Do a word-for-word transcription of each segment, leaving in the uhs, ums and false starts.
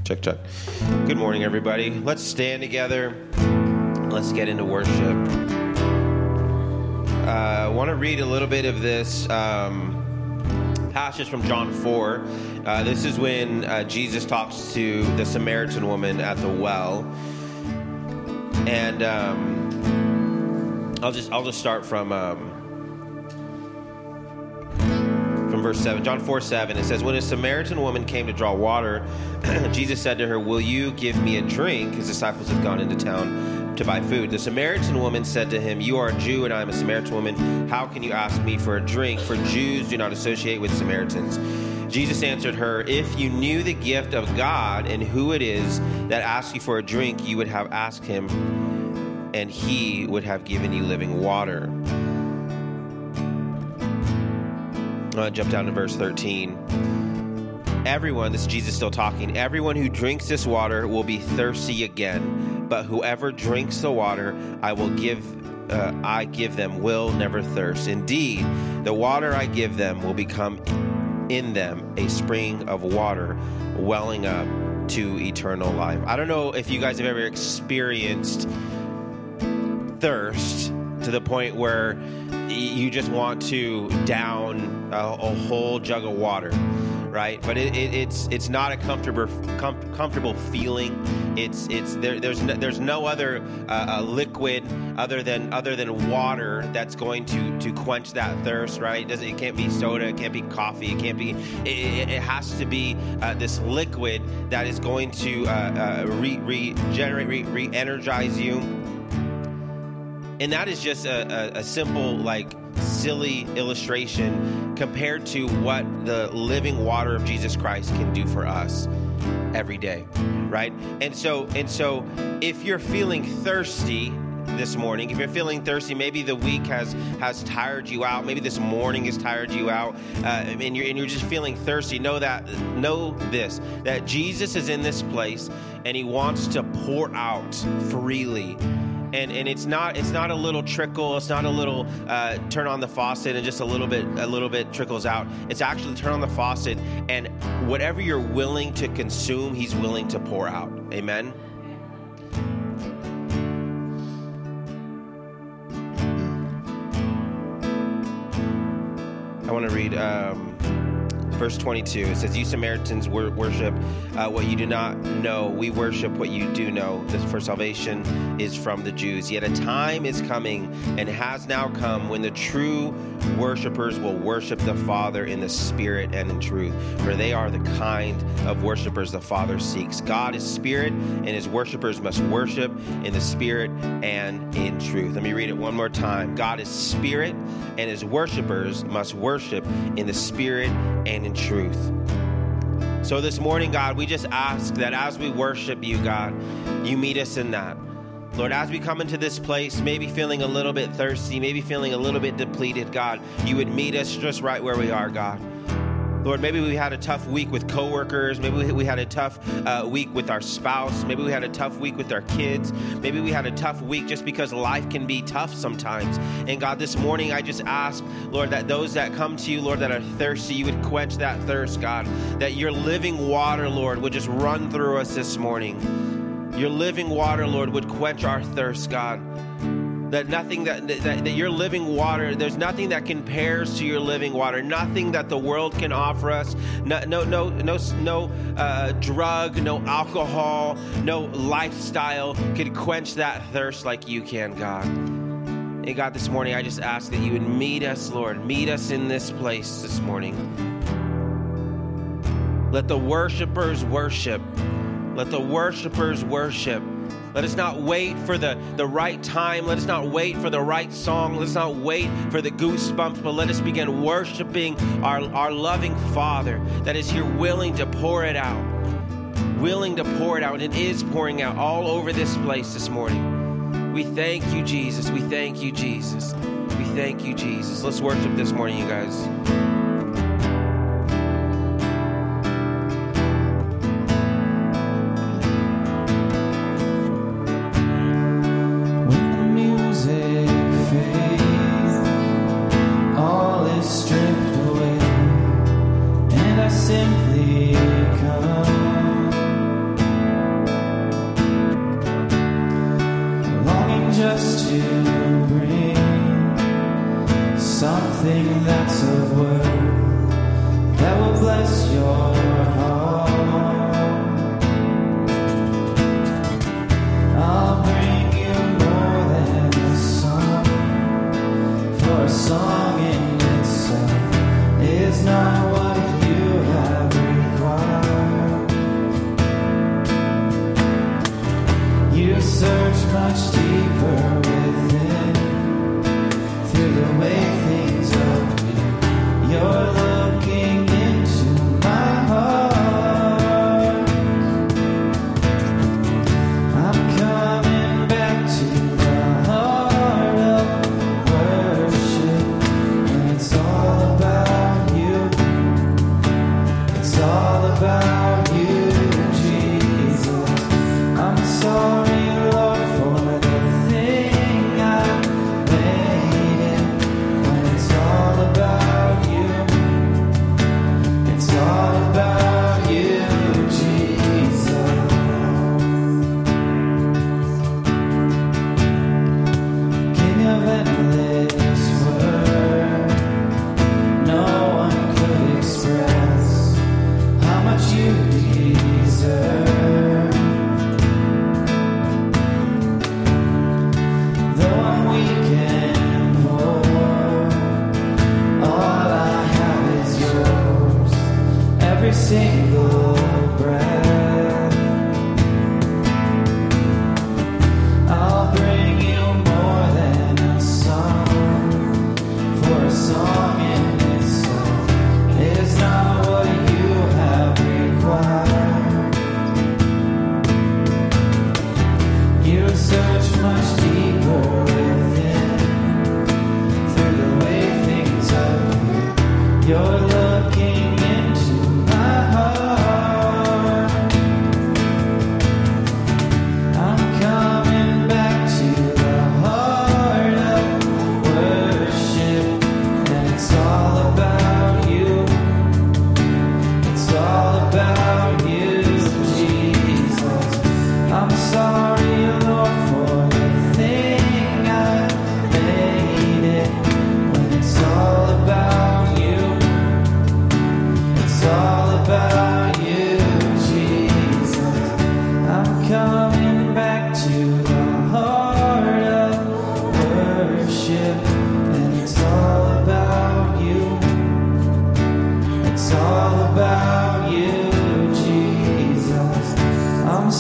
Check, check. Good morning, everybody. Let's stand together. Let's get into worship. Uh, I want to read a little bit of this um, passage from John four. Uh, this is when uh, Jesus talks to the Samaritan woman at the well. And um, I'll just I'll just start from... Um, From verse seven, John four seven, it says, when a Samaritan woman came to draw water, Jesus said to her, will you give me a drink? His disciples had gone into town to buy food. The Samaritan woman said to him, you are a Jew and I am a Samaritan woman. How can you ask me for a drink? For Jews do not associate with Samaritans. Jesus answered her, if you knew the gift of God and who it is that asks you for a drink, you would have asked him and he would have given you living water. Uh, jump down to verse thirteen. Everyone, this is Jesus still talking, everyone who drinks this water will be thirsty again, but whoever drinks the water I will give, uh, I give them will never thirst. Indeed, the water I give them will become in them a spring of water welling up to eternal life. I don't know if you guys have ever experienced thirst to the point where you just want to down a, a whole jug of water, right? But it, it, it's it's not a comfortable com- comfortable feeling. It's it's there. There's no, there's no other uh, liquid other than other than water that's going to, to quench that thirst, right? It, doesn't, it can't be soda. It can't be coffee. It can't be. It, it has to be uh, this liquid that is going to uh, uh, re- regenerate, re- re-energize you. And that is just a, a, a simple, like, silly illustration compared to what the living water of Jesus Christ can do for us every day, right? And so, and so, if you're feeling thirsty this morning, if you're feeling thirsty, maybe the week has has tired you out, maybe this morning has tired you out, uh, and you're and you're just feeling thirsty. Know that, know this, that Jesus is in this place, and He wants to pour out freely. And and it's not it's not a little trickle. It's not a little uh, turn on the faucet and just a little bit a little bit trickles out. It's actually turn on the faucet, and whatever you're willing to consume, He's willing to pour out. Amen. I want to read um, verse twenty-two. It says, you Samaritans wor- worship uh, what you do not know. We worship what you do know. This for salvation is from the Jews. Yet a time is coming and has now come when the true worshipers will worship the Father in the Spirit and in truth. For they are the kind of worshipers the Father seeks. God is Spirit, and His worshipers must worship in the Spirit and in truth. Let me read it one more time. God is Spirit, and His worshipers must worship in the Spirit and in truth. So this morning, God, we just ask that as we worship you, God, you meet us in that. Lord, as we come into this place, maybe feeling a little bit thirsty, maybe feeling a little bit depleted, God, you would meet us just right where we are, God. Lord, maybe we had a tough week with coworkers. Maybe we had a tough uh, week with our spouse. Maybe we had a tough week with our kids. Maybe we had a tough week just because life can be tough sometimes. And God, this morning I just ask, Lord, that those that come to you, Lord, that are thirsty, you would quench that thirst, God. That your living water, Lord, would just run through us this morning. Your living water, Lord, would quench our thirst, God. That nothing that, that that your living water, there's nothing that compares to your living water. Nothing that the world can offer us. No, no, no, no, no uh, drug, no alcohol, no lifestyle could quench that thirst like you can, God. And God, this morning, I just ask that you would meet us, Lord. Meet us in this place this morning. Let the worshipers worship. Let the worshipers worship. Let us not wait for the, the right time. Let us not wait for the right song. Let us not wait for the goosebumps, but let us begin worshiping our, our loving Father that is here willing to pour it out. Willing to pour it out. And it is pouring out all over this place this morning. We thank you, Jesus. We thank you, Jesus. We thank you, Jesus. Let's worship this morning, you guys. Simply come.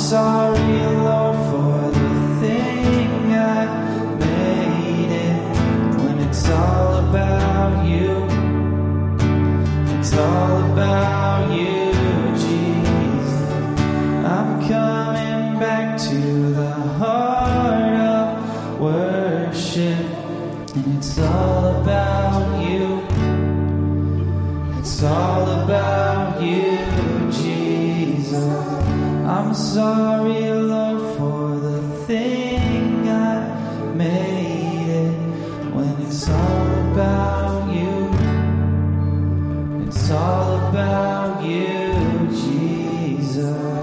sorry, Lord, for the thing I made it when it's all about you. It's all about you, Jesus. I'm coming back to the heart of worship, and it's all about you. It's all about you, Jesus. I'm sorry, Lord, for the thing I made it when it's all about you. It's all about you, Jesus.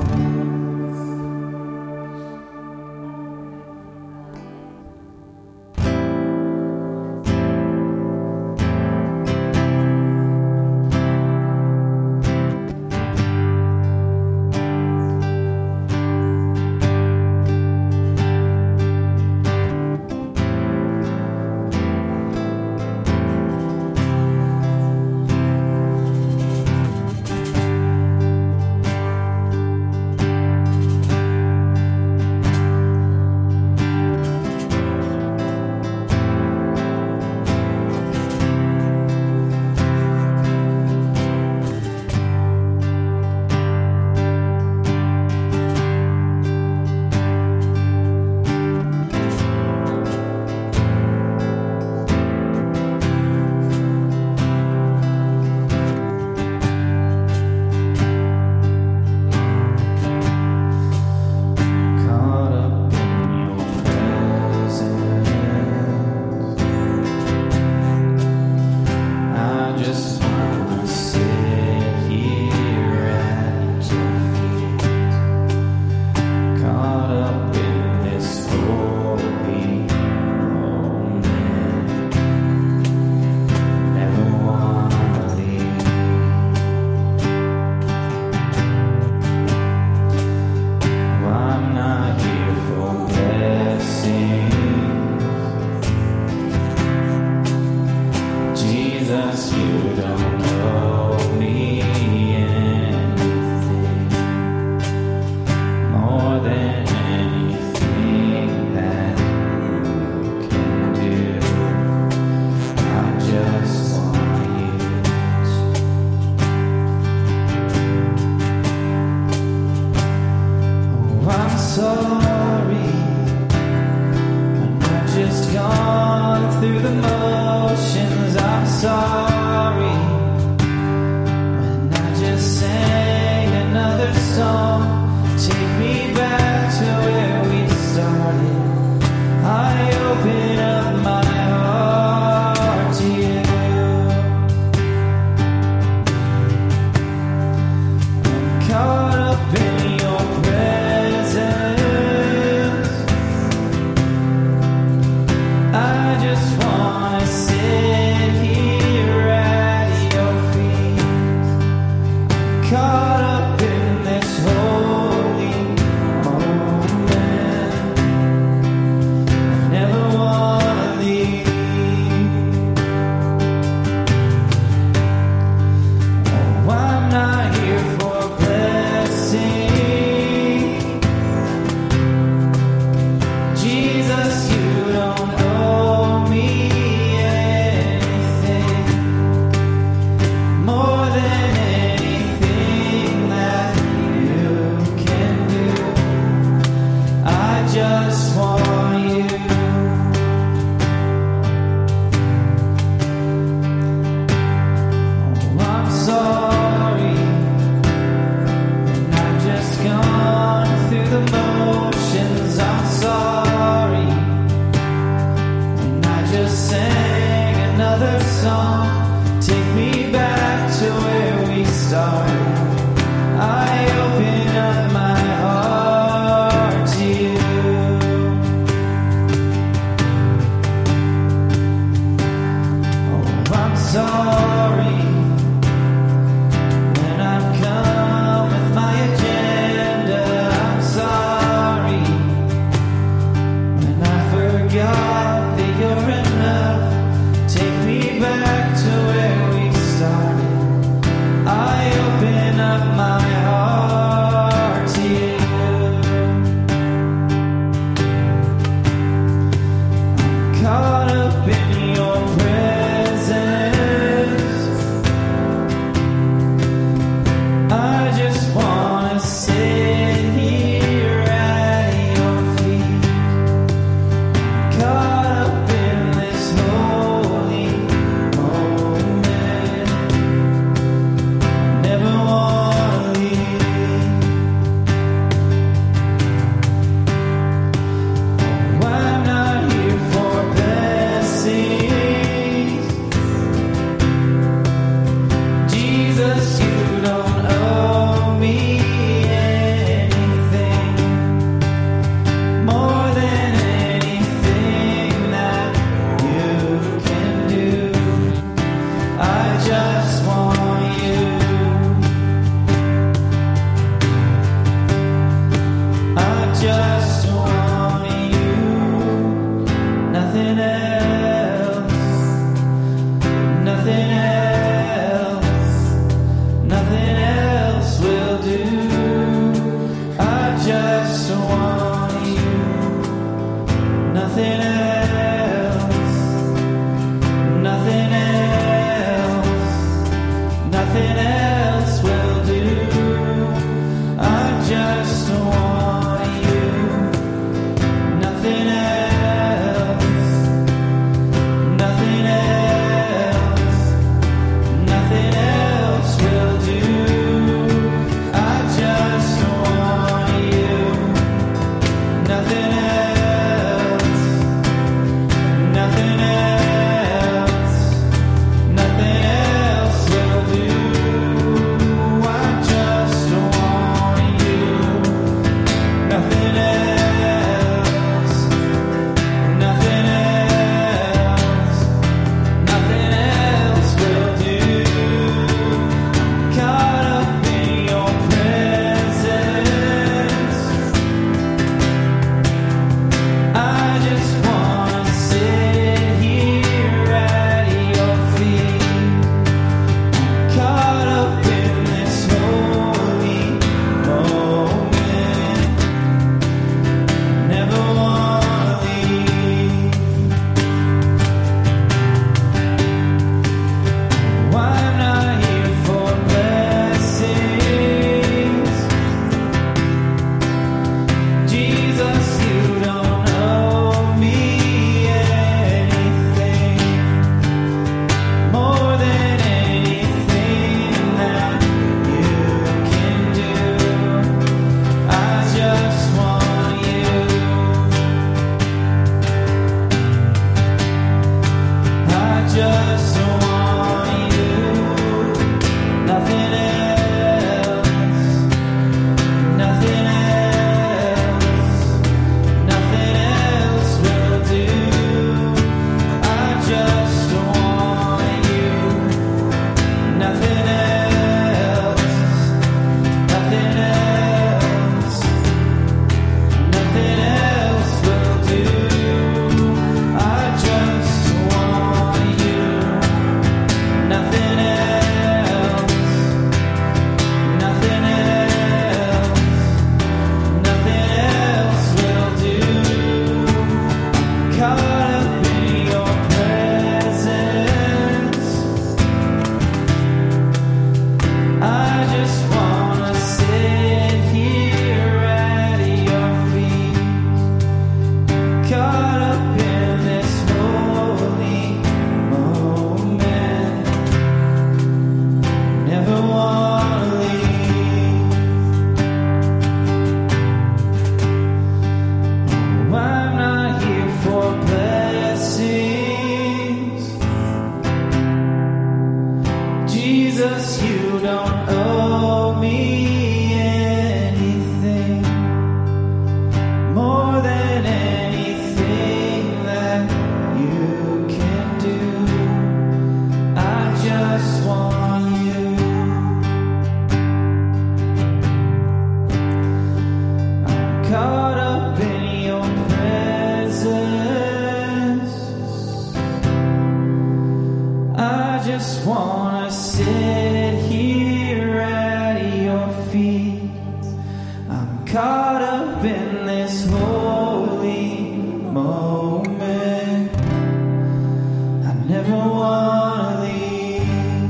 caught up in this holy moment. I never want to leave.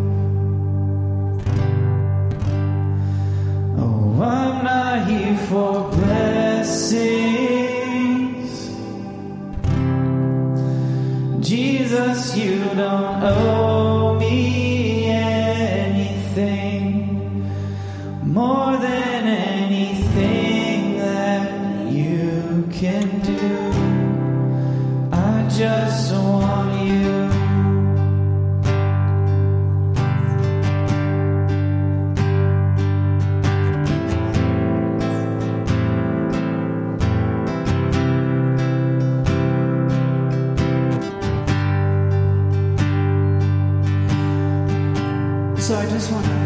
Oh, I'm not here for blessings. Jesus, you don't owe me anything more than anything that you can do. I just want you. So I just want to,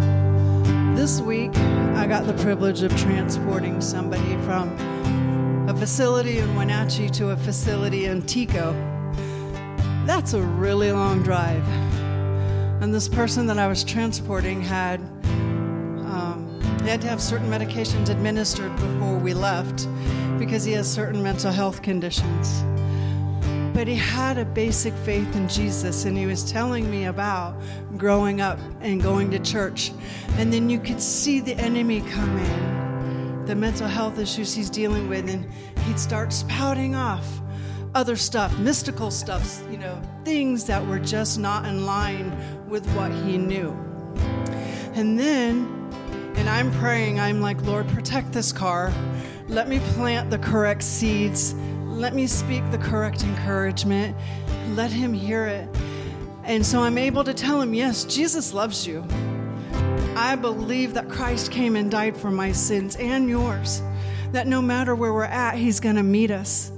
this week, I got the privilege of transporting somebody from a facility in Wenatchee to a facility in Tico. That's a really long drive. And this person that I was transporting had, um, he had to have certain medications administered before we left because he has certain mental health conditions. But he had a basic faith in Jesus, and he was telling me about growing up and going to church. And then you could see the enemy come in, the mental health issues he's dealing with, and he'd start spouting off other stuff, mystical stuff, you know, things that were just not in line with what he knew. And then, and I'm praying, I'm like, Lord, protect this car. Let me plant the correct seeds. Let me speak the correct encouragement. Let him hear it. And so I'm able to tell him, yes, Jesus loves you. I believe that Christ came and died for my sins and yours. That no matter where we're at, he's going to meet us.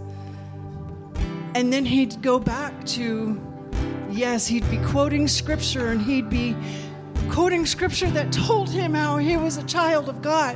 And then he'd go back to, yes, he'd be quoting scripture, and he'd be quoting scripture that told him how he was a child of God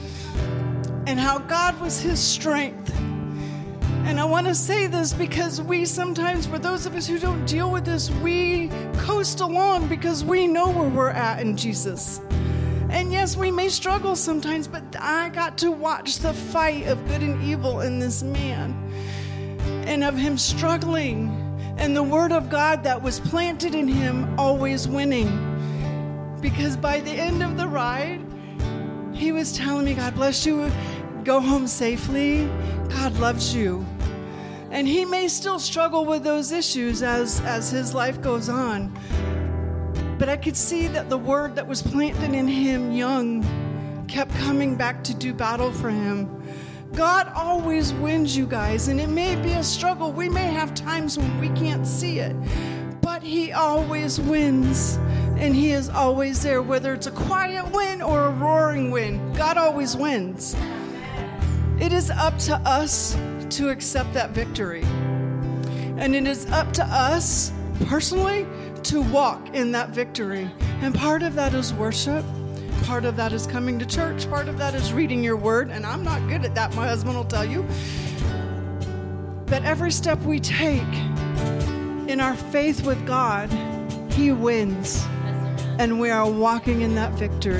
and how God was his strength. And I want to say this because we sometimes, for those of us who don't deal with this, we coast along because we know where we're at in Jesus. And yes, we may struggle sometimes, but I got to watch the fight of good and evil in this man and of him struggling and the word of God that was planted in him always winning. Because by the end of the ride, he was telling me, God bless you, go home safely, God loves you. And he may still struggle with those issues as, as his life goes on. But I could see that the word that was planted in him young kept coming back to do battle for him. God always wins, you guys, and it may be a struggle. We may have times when we can't see it, but he always wins, and he is always there, whether it's a quiet win or a roaring win. God always wins. It is up to us to accept that victory. And it is up to us, personally, to walk in that victory. And part of that is worship. Part of that is coming to church. Part of that is reading your word. And I'm not good at that, my husband will tell you. But every step we take in our faith with God, he wins. And we are walking in that victory.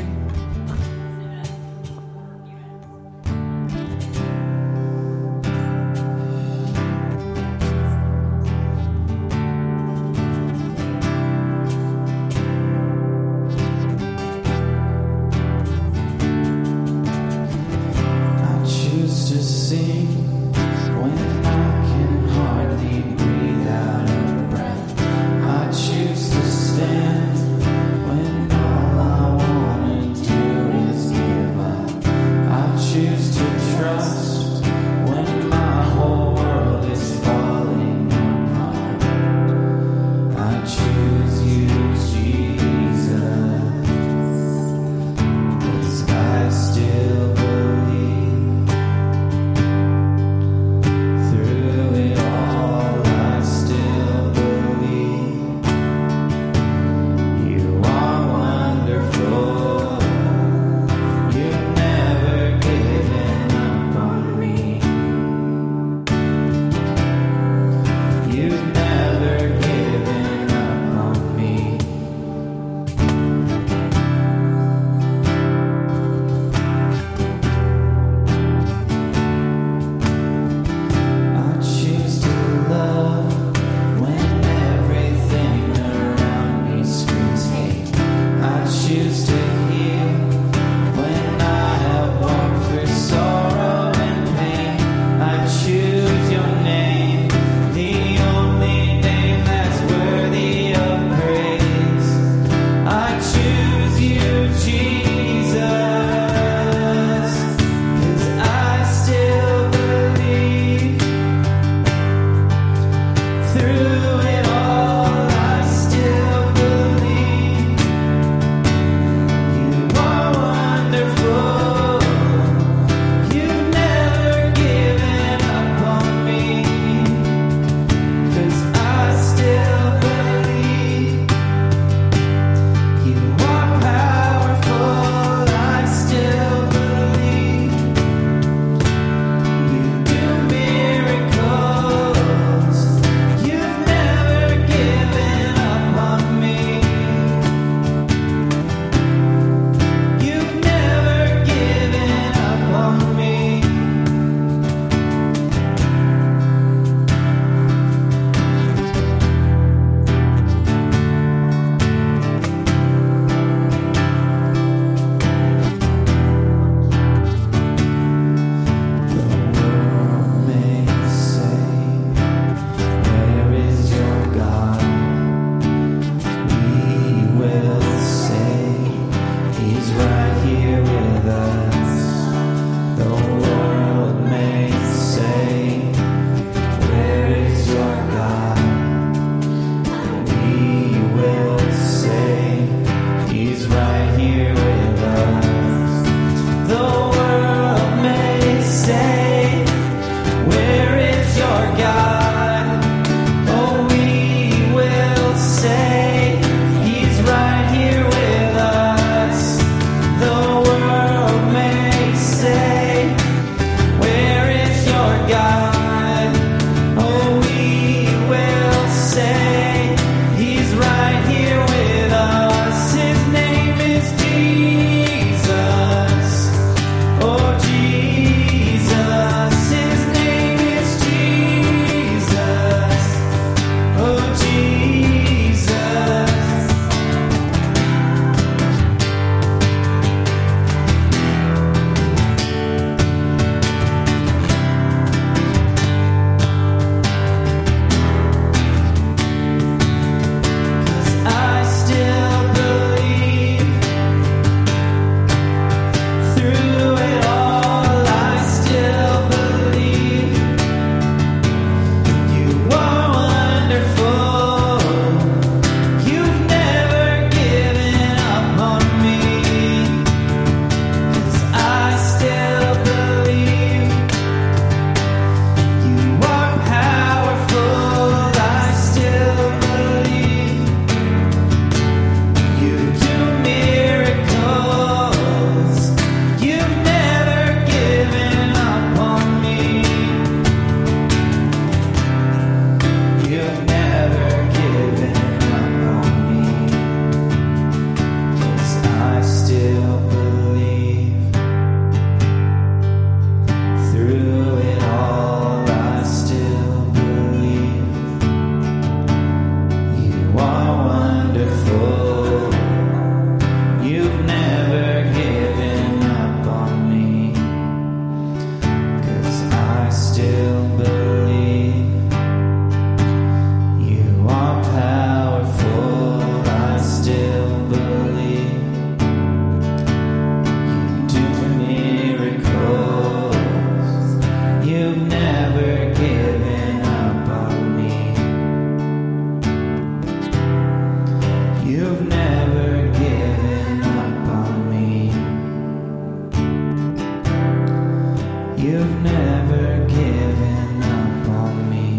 You've never given up on me.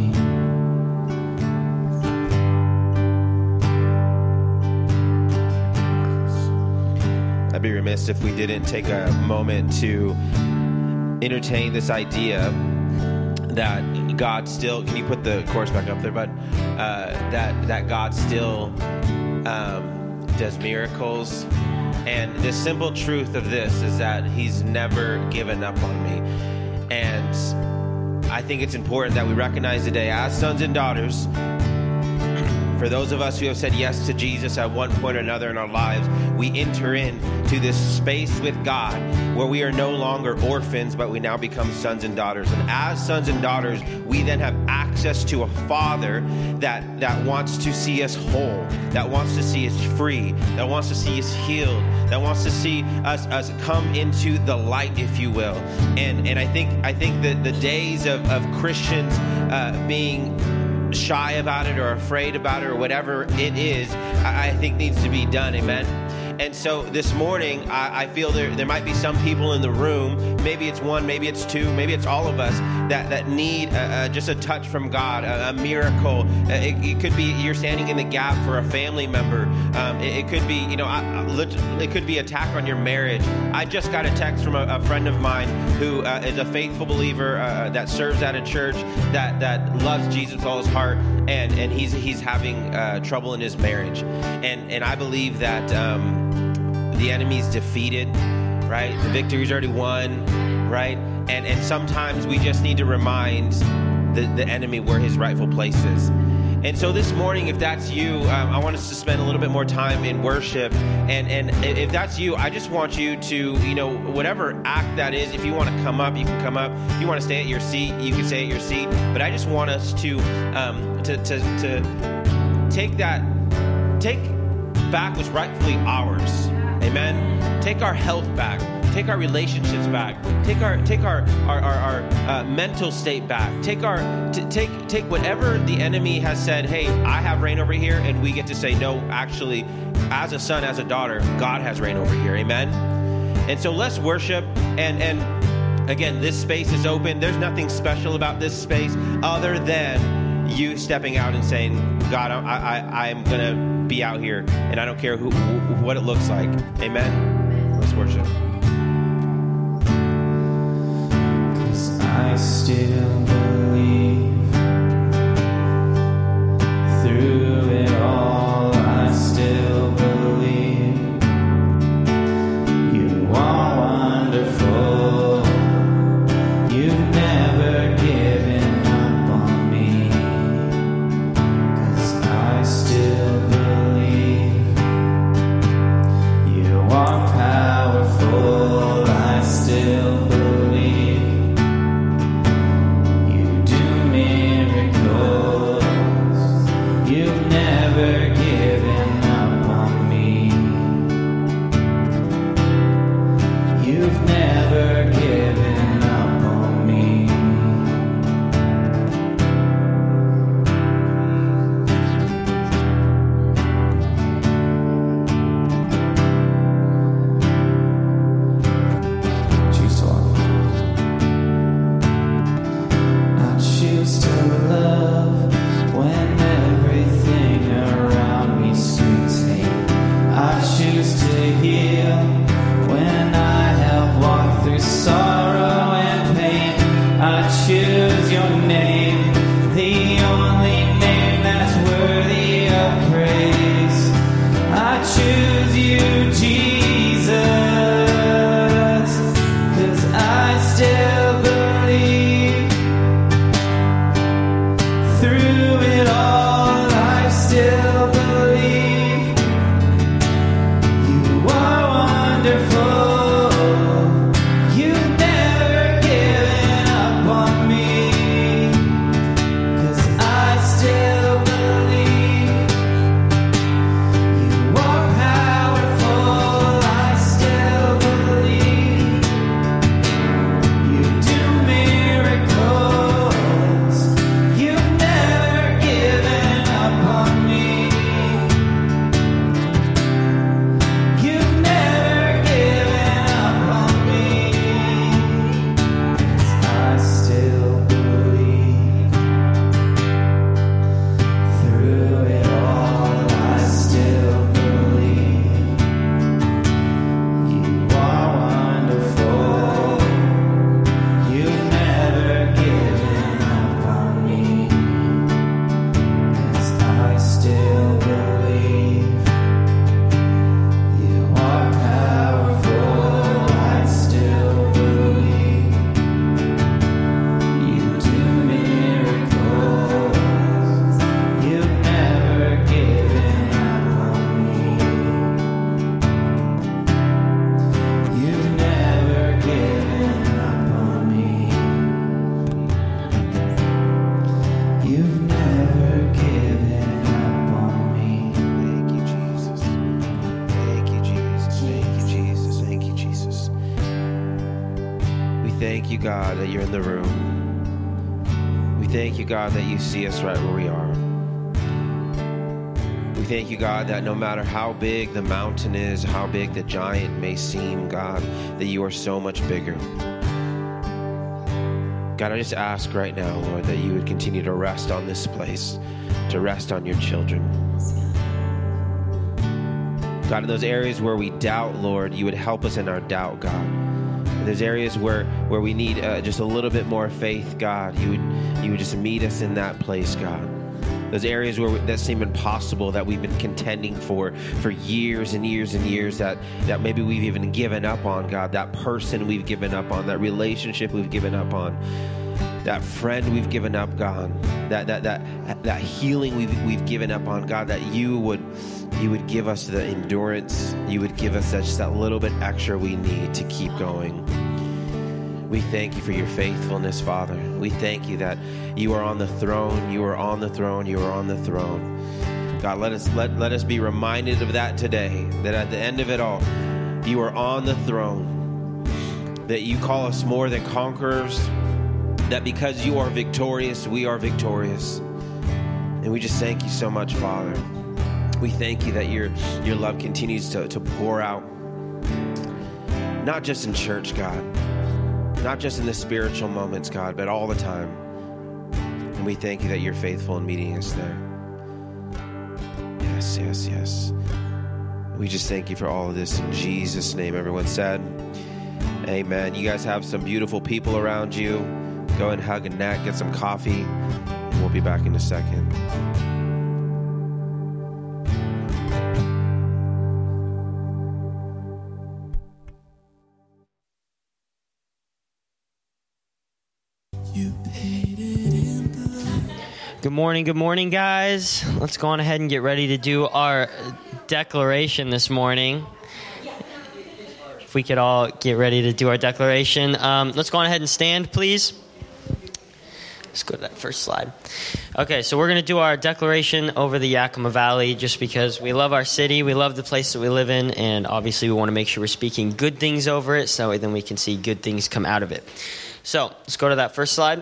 I'd be remiss if we didn't take a moment to entertain this idea that God still, can you put the chorus back up there, bud? Uh, that, that God still um, does miracles. And the simple truth of this is that he's never given up on me. And I think it's important that we recognize today as sons and daughters, for those of us who have said yes to Jesus at one point or another in our lives, we enter into this space with God where we are no longer orphans, but we now become sons and daughters. And as sons and daughters, we then have access to a Father that, that wants to see us whole, that wants to see us free, that wants to see us healed, that wants to see us, us come into the light, if you will. And and I think I think that the days of, of Christians uh, being shy about it or afraid about it or whatever it is, I, I think needs to be done. Amen. And so this morning, I, I feel there there might be some people in the room, maybe it's one, maybe it's two, maybe it's all of us, that, that need uh, uh, just a touch from God, a, a miracle. Uh, it, it could be you're standing in the gap for a family member. Um, it, it could be, you know, I, I, it could be attack on your marriage. I just got a text from a, a friend of mine who uh, is a faithful believer uh, that serves at a church that, that loves Jesus with all his heart, and, and he's he's having uh, trouble in his marriage. And, and I believe that Um, the enemy's defeated, right? The victory's already won, right? And and sometimes we just need to remind the, the enemy where his rightful place is. And so this morning, if that's you, um, I want us to spend a little bit more time in worship. And and if that's you, I just want you to, you know, whatever act that is, if you want to come up, you can come up. If you want to stay at your seat, you can stay at your seat. But I just want us to um, to, to to take that, take back what's rightfully ours. Amen. Take our health back. Take our relationships back. Take our take our our our, our uh, mental state back. Take our t- take take whatever the enemy has said. Hey, I have reign over here, and we get to say no. Actually, as a son, as a daughter, God has reign over here. Amen. And so let's worship. And and again, this space is open. There's nothing special about this space other than you stepping out and saying, God, I I I'm gonna be out here, and I don't care who, who what it looks like. Amen. Let's worship. 'Cause I still believe through it all. I still believe you are wonderful. You've never given up on me. 'Cause I still believe you are powerful. I still believe thank you, God, that you're in the room. We thank you, God, that you see us right where we are. We thank you, God, that no matter how big the mountain is, how big the giant may seem, God, that you are so much bigger. God, I just ask right now, Lord, that you would continue to rest on this place, to rest on your children. God, in those areas where we doubt, Lord, you would help us in our doubt, God. In those areas where, where we need uh, just a little bit more faith, God, you would, you would just meet us in that place, God. Those areas where we, that seem impossible, that we've been contending for for years and years and years, that, that maybe we've even given up on, God. That person we've given up on, that relationship we've given up on, that friend we've given up, God. That that that that healing we've we've given up on, God. That you would you would give us the endurance. You would give us that, just that little bit extra we need to keep going. We thank you for your faithfulness, Father. We thank you that you are on the throne. You are on the throne. You are on the throne. God, let us let, let us be reminded of that today, that at the end of it all, you are on the throne, that you call us more than conquerors, that because you are victorious, we are victorious. And we just thank you so much, Father. We thank you that your, your love continues to, to pour out, not just in church, God, not just in the spiritual moments, God, but all the time. And we thank you that you're faithful in meeting us there. Yes, yes, yes. We just thank you for all of this in Jesus' name. Everyone said, amen. You guys have some beautiful people around you. Go and hug a neck, get some coffee, and we'll be back in a second. Good morning, good morning, guys. Let's go on ahead and get ready to do our declaration this morning. If we could all get ready to do our declaration. Um, let's go on ahead and stand, please. Let's go to that first slide. Okay, so we're going to do our declaration over the Yakima Valley just because we love our city, we love the place that we live in, and obviously we want to make sure we're speaking good things over it so then we can see good things come out of it. So let's go to that first slide.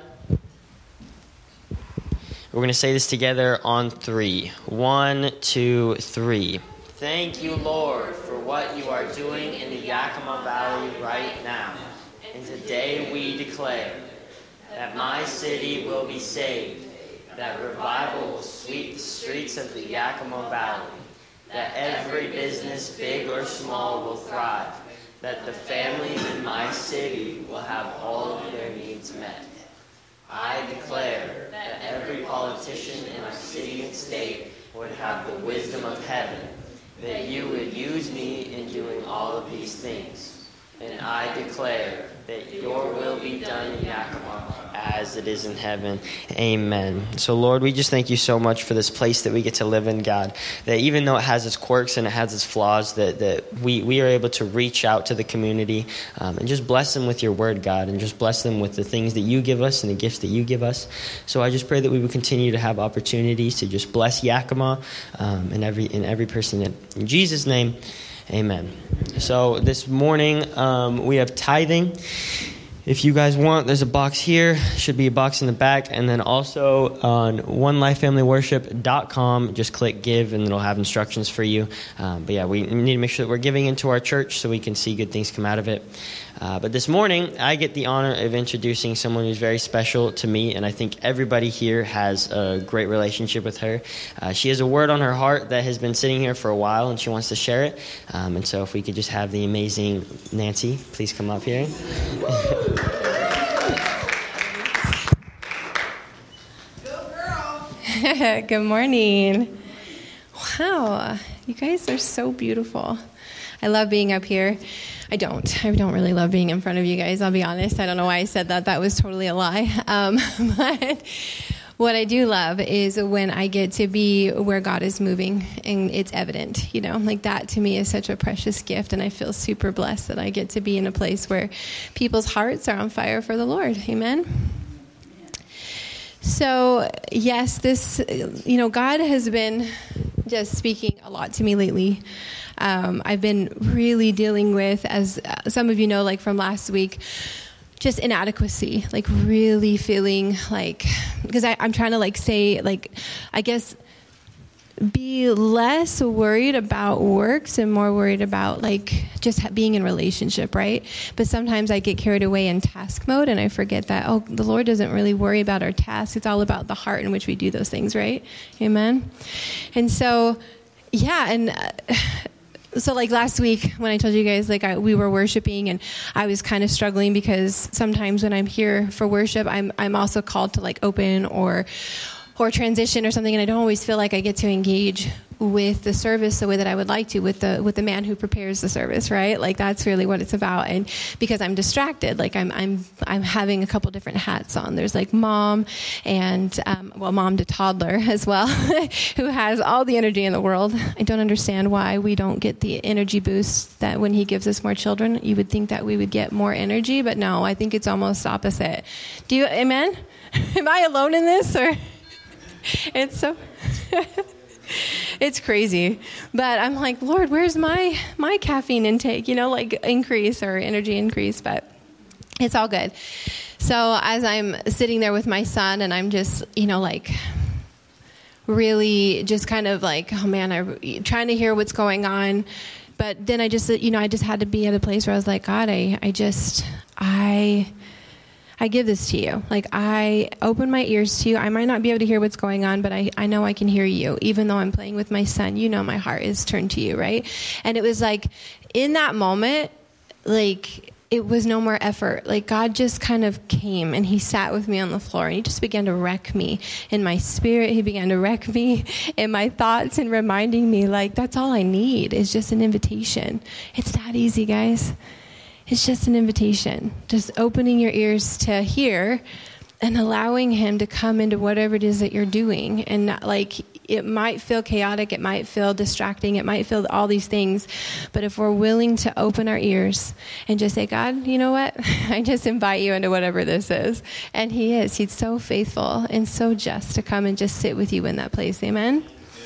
We're going to say this together on three. One, two, three. Thank you, Lord, for what you are doing in the Yakima Valley right now. And today we declare that my city will be saved, that revival will sweep the streets of the Yakima Valley, that every business, big or small, will thrive, that the families in my city will have all of their needs met. I declare that every politician in our city and state would have the wisdom of heaven, that you would use me in doing all of these things. And I declare that your will be done in Yakima as it is in heaven. Amen. So, Lord, we just thank you so much for this place that we get to live in, God, that even though it has its quirks and it has its flaws, that, that we, we are able to reach out to the community um, and just bless them with your word, God, and just bless them with the things that you give us and the gifts that you give us. So I just pray that we would continue to have opportunities to just bless Yakima um, and every, and every person in, in Jesus' name. Amen. So this morning um, we have tithing. If you guys want, there's a box here. Should be a box in the back. And then also on one life family worship dot com, just click give and it'll have instructions for you. Um, but yeah, we need to make sure that we're giving into our church so we can see good things come out of it. Uh, but this morning, I get the honor of introducing someone who's very special to me, and I think everybody here has a great relationship with her. Uh, she has a word on her heart that has been sitting here for a while, and she wants to share it. Um, and so if we could just have the amazing Nancy, please come up here. Go girl! Good morning. Wow, you guys are so beautiful. I love being up here. I don't. I don't really love being in front of you guys, I'll be honest. I don't know why I said that. That was totally a lie. Um, but what I do love is when I get to be where God is moving and it's evident, you know, like that to me is such a precious gift. And I feel super blessed that I get to be in a place where people's hearts are on fire for the Lord. Amen. So, yes, this, you know, God has been just speaking a lot to me lately. Um, I've been really dealing with, as some of you know, like from last week, just inadequacy, like really feeling like, because I'm trying to like say, like, I guess, be less worried about works and more worried about like just being in relationship, right? But sometimes I get carried away in task mode and I forget that, oh, the Lord doesn't really worry about our tasks. It's all about the heart in which we do those things, right? Amen. And so, yeah, and uh, so like last week when I told you guys, like I, we were worshiping and I was kind of struggling because sometimes when I'm here for worship, I'm I'm also called to like open or or transition or something, and I don't always feel like I get to engage with the service the way that I would like to with the with the man who prepares the service, right? Like that's really what it's about. And because I'm distracted, like I'm I'm I'm having a couple different hats on. There's like mom and um, well, mom to toddler as well, who has all the energy in the world. I don't understand why we don't get the energy boost that when he gives us more children, you would think that we would get more energy, but no, I think it's almost opposite. Do you? Amen? Am I alone in this or? It's so, it's crazy. But I'm like, Lord, where's my, my caffeine intake, you know, like increase or energy increase, but it's all good. So as I'm sitting there with my son and I'm just, you know, like really just kind of like, oh man, I'm trying to hear what's going on. But then I just, you know, I just had to be at a place where I was like, God, I, I just, I... I give this to you. Like, I open my ears to you. I might not be able to hear what's going on, but I, I know I can hear you. Even though I'm playing with my son, you know my heart is turned to you, right? And it was like, in that moment, like, it was no more effort. Like, God just kind of came, and he sat with me on the floor, and he just began to wreck me in my spirit. He began to wreck me in my thoughts and reminding me, like, that's all I need is just an invitation. It's that easy, guys. It's just an invitation, just opening your ears to hear and allowing him to come into whatever it is that you're doing. And not, like, it might feel chaotic, it might feel distracting, it might feel all these things. But if we're willing to open our ears and just say, God, you know what? I just invite you into whatever this is. And he is. He's so faithful and so just to come and just sit with you in that place. Amen?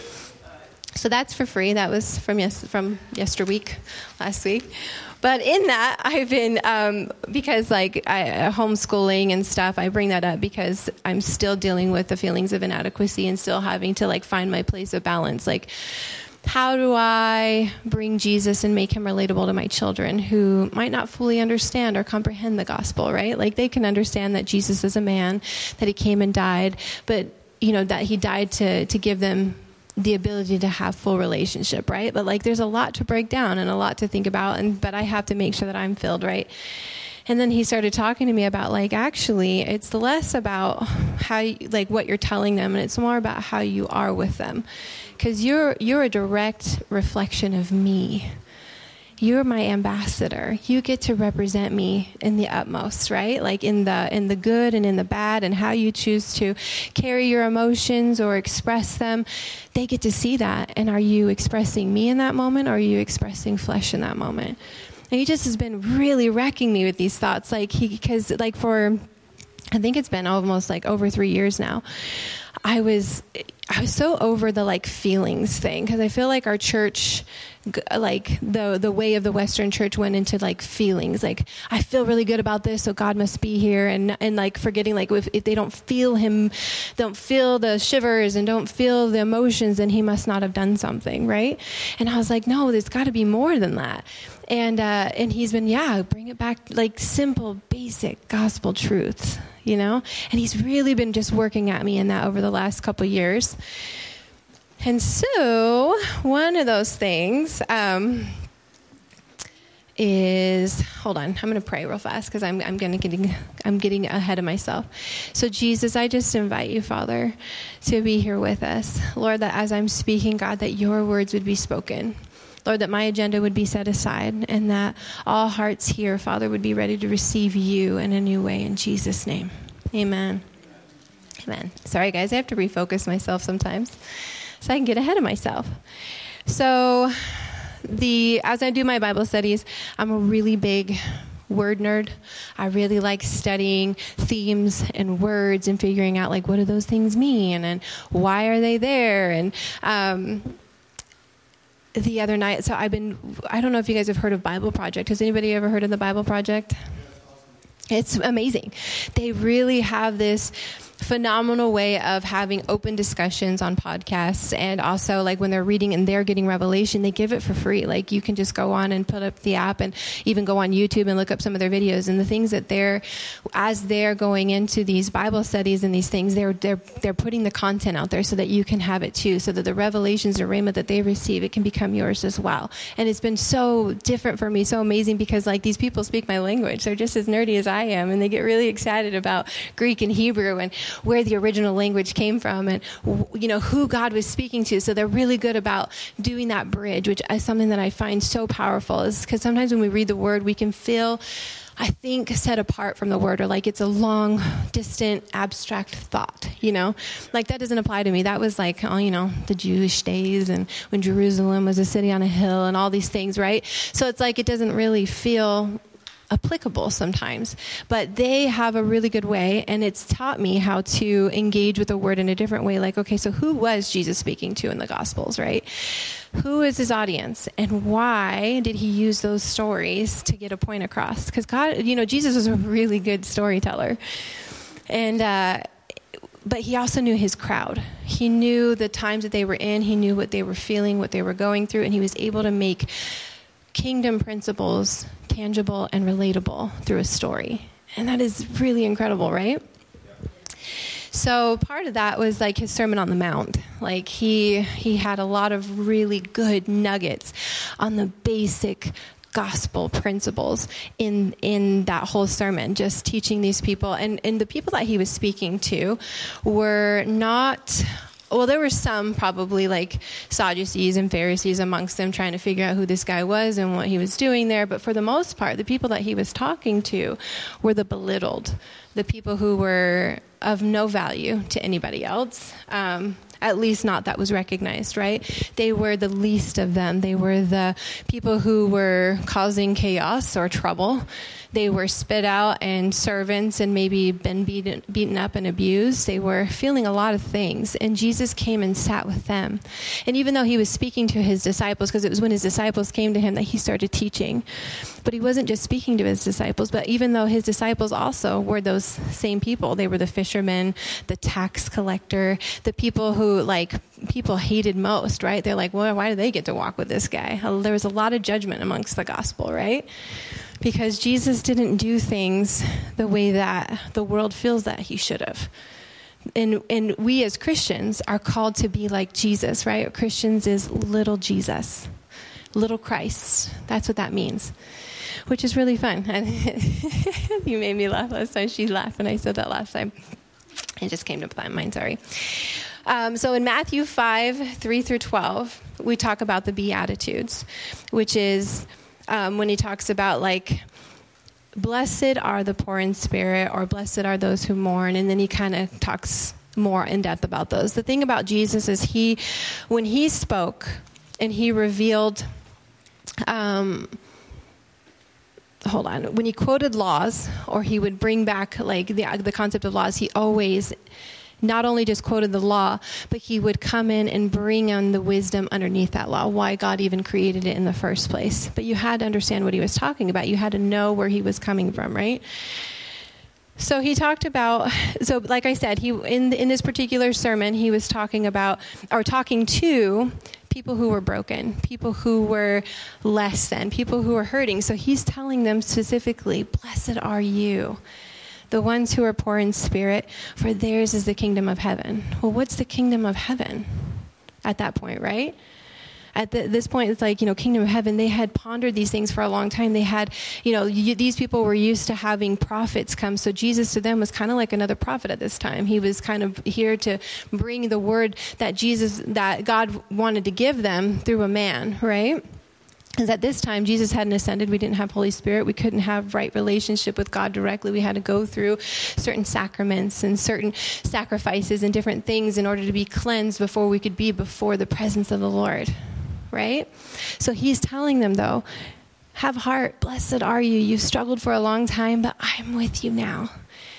So that's for free. That was from yes from yesterweek, last week. But in that, I've been, um, because like I, homeschooling and stuff, I bring that up because I'm still dealing with the feelings of inadequacy and still having to like find my place of balance. Like, how do I bring Jesus and make him relatable to my children who might not fully understand or comprehend the gospel, right? Like, they can understand that Jesus is a man, that he came and died, but, you know, that he died to, to give them the ability to have full relationship, right? But like, there's a lot to break down and a lot to think about, and but I have to make sure that I'm filled, right? And then he started talking to me about like, actually, it's less about how, you, like what you're telling them, and it's more about how you are with them, because you're you're a direct reflection of me. You're my ambassador. You get to represent me in the utmost, right? Like in the in the good and in the bad, and how you choose to carry your emotions or express them. They get to see that. And are you expressing me in that moment, or are you expressing flesh in that moment? And he just has been really wrecking me with these thoughts. Like he, because like for, I think it's been almost like over three years now. I was, I was so over the like feelings thing, because I feel like our church, like the the way of the Western church went into like feelings. Like, I feel really good about this, so God must be here, and and like forgetting like if, if they don't feel him, don't feel the shivers and don't feel the emotions, then he must not have done something, right? And I was like, no, there's got to be more than that. And uh, and he's been, yeah, bring it back, like simple, basic gospel truths, you know? And he's really been just working at me in that over the last couple years. And so one of those things um, is, hold on, I'm going to pray real fast because I'm I'm going to getting I'm getting ahead of myself. So Jesus, I just invite you, Father, to be here with us, Lord. That as I'm speaking, God, that your words would be spoken. Lord, that my agenda would be set aside, and that all hearts here, Father, would be ready to receive you in a new way. In Jesus' name, amen. Amen. Sorry, guys, I have to refocus myself sometimes so I can get ahead of myself. So the as I do my Bible studies, I'm a really big word nerd. I really like studying themes and words and figuring out, like, what do those things mean, and why are they there? And um the other night, so I've been, I don't know if you guys have heard of Bible Project. Has anybody ever heard of the Bible Project? It's amazing. They really have this phenomenal way of having open discussions on podcasts, and also like when they're reading and they're getting revelation, they give it for free. Like you can just go on and put up the app and even go on YouTube and look up some of their videos and the things that they're, as they're going into these Bible studies and these things, they're they're they're putting the content out there so that you can have it too, so that the revelations or rhema that they receive, it can become yours as well. And it's been so different for me, so amazing, because like these people speak my language. They're just as nerdy as I am, and they get really excited about Greek and Hebrew and where the original language came from and, you know, who God was speaking to. So they're really good about doing that bridge, which is something that I find so powerful, is because sometimes when we read the word, we can feel, I think, set apart from the word, or like it's a long, distant, abstract thought, you know? Like that doesn't apply to me. That was like, oh, you know, the Jewish days and when Jerusalem was a city on a hill and all these things, right? So it's like it doesn't really feel applicable sometimes, but they have a really good way, and it's taught me how to engage with the word in a different way. Like, okay, so who was Jesus speaking to in the Gospels, right? Who is his audience, and why did he use those stories to get a point across? Because God, you know, Jesus was a really good storyteller, and uh, but he also knew his crowd. He knew the times that they were in. He knew what they were feeling, what they were going through, and he was able to make kingdom principles tangible and relatable through a story. And that is really incredible, right? So part of that was like his Sermon on the Mount. Like he he had a lot of really good nuggets on the basic gospel principles in in that whole sermon, just teaching these people. And, and the people that he was speaking to were not... Well, there were some probably like Sadducees and Pharisees amongst them trying to figure out who this guy was and what he was doing there. But for the most part, the people that he was talking to were the belittled, the people who were of no value to anybody else, um, at least not that was recognized, right? They were the least of them. They were the people who were causing chaos or trouble. They were spit out and servants and maybe been beaten, beaten up and abused. They were feeling a lot of things. And Jesus came and sat with them. And even though he was speaking to his disciples, because it was when his disciples came to him that he started teaching, but he wasn't just speaking to his disciples, but even though his disciples also were those same people. They were the fishermen, the tax collector, the people who, like, people hated most, right? They're like, well, why do they get to walk with this guy? There was a lot of judgment amongst the gospel, right? Because Jesus didn't do things the way that the world feels that he should have. And and we as Christians are called to be like Jesus, right? Christians is little Jesus, little Christ. That's what that means, which is really fun. You made me laugh last time. She laughed when I said that last time. It just came to mind, sorry. Um, so in Matthew five, three through twelve, we talk about the Beatitudes, which is... Um, when he talks about, like, blessed are the poor in spirit, or blessed are those who mourn, and then he kind of talks more in depth about those. The thing about Jesus is he, when he spoke and he revealed, um, hold on, when he quoted laws, or he would bring back, like, the the concept of laws, he always not only just quoted the law, but he would come in and bring in the wisdom underneath that law, why God even created it in the first place. But you had to understand what he was talking about. You had to know where he was coming from, right? So he talked about, so like I said, he in in this particular sermon, he was talking about, or talking to people who were broken, people who were less than, people who were hurting. So he's telling them specifically, blessed are you, the ones who are poor in spirit, for theirs is the kingdom of heaven. Well, what's the kingdom of heaven at that point, right? At the, this point, it's like, you know, kingdom of heaven, they had pondered these things for a long time. They had, you know, you, these people were used to having prophets come. So Jesus to them was kind of like another prophet at this time. He was kind of here to bring the word that Jesus, that God wanted to give them through a man, right? Because at this time, Jesus hadn't ascended. We didn't have Holy Spirit. We couldn't have right relationship with God directly. We had to go through certain sacraments and certain sacrifices and different things in order to be cleansed before we could be before the presence of the Lord, right? So he's telling them, though, have heart. Blessed are you. You've struggled for a long time, but I'm with you now.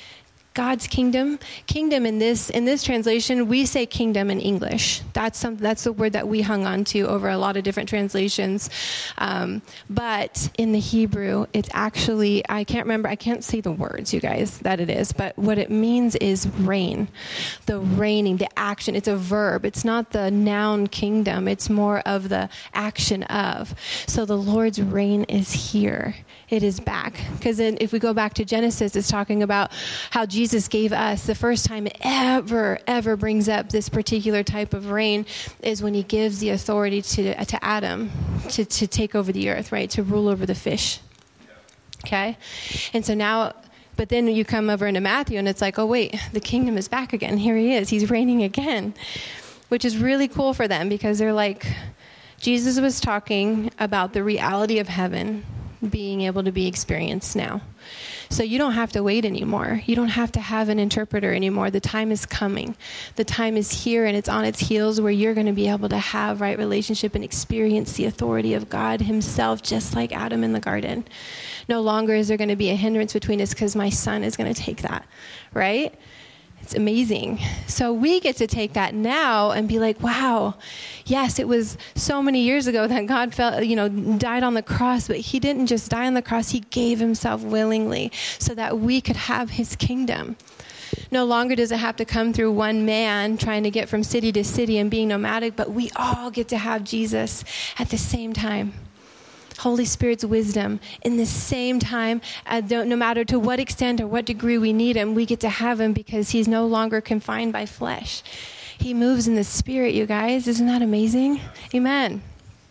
God's kingdom. Kingdom in this in this translation, we say kingdom in English. That's some, that's the word that we hung on to over a lot of different translations. Um, but in the Hebrew, it's actually, I can't remember, I can't say the words, you guys, that it is. But what it means is reign. The reigning, the action. It's a verb. It's not the noun kingdom. It's more of the action of. So the Lord's reign is here. It is back. Because then if we go back to Genesis, it's talking about how Jesus gave us, the first time it ever, ever brings up this particular type of reign is when he gives the authority to to Adam to, to take over the earth, right? To rule over the fish. Okay? And so now, but then you come over into Matthew and it's like, oh wait, the kingdom is back again. Here he is. He's reigning again. Which is really cool for them because they're like, Jesus was talking about the reality of heaven being able to be experienced now. So you don't have to wait anymore. You don't have to have an interpreter anymore. The time is coming. The time is here and it's on its heels where you're going to be able to have right relationship and experience the authority of God himself, just like Adam in the garden. No longer is there going to be a hindrance between us because my son is going to take that, right? It's amazing. So we get to take that now and be like, wow, yes, it was so many years ago that God felt, you know, died on the cross, but he didn't just die on the cross. He gave himself willingly so that we could have his kingdom. No longer does it have to come through one man trying to get from city to city and being nomadic, but we all get to have Jesus at the same time. Holy Spirit's wisdom in the same time, uh, no matter to what extent or what degree we need him, we get to have him because he's no longer confined by flesh. He moves in the Spirit, you guys. Isn't that amazing? Amen.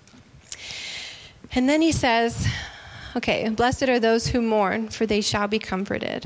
And then he says, okay, blessed are those who mourn, for they shall be comforted.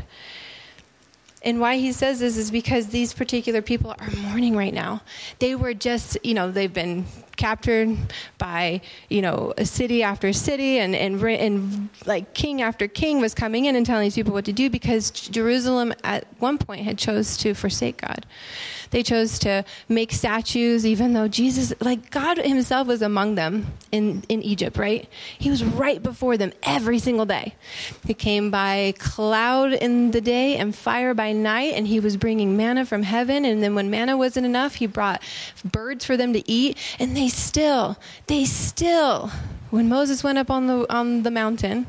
And why he says this is because these particular people are mourning right now. They were just, you know, they've been captured by, you know, a city after city, and, and, and like king after king was coming in and telling these people what to do because Jerusalem at one point had chose to forsake God. They chose to make statues, even though Jesus, like God himself was among them in, in Egypt, right? He was right before them every single day. He came by cloud in the day and fire by night, and he was bringing manna from heaven. And then when manna wasn't enough, he brought birds for them to eat. And they still, they still, when Moses went up on the on the mountain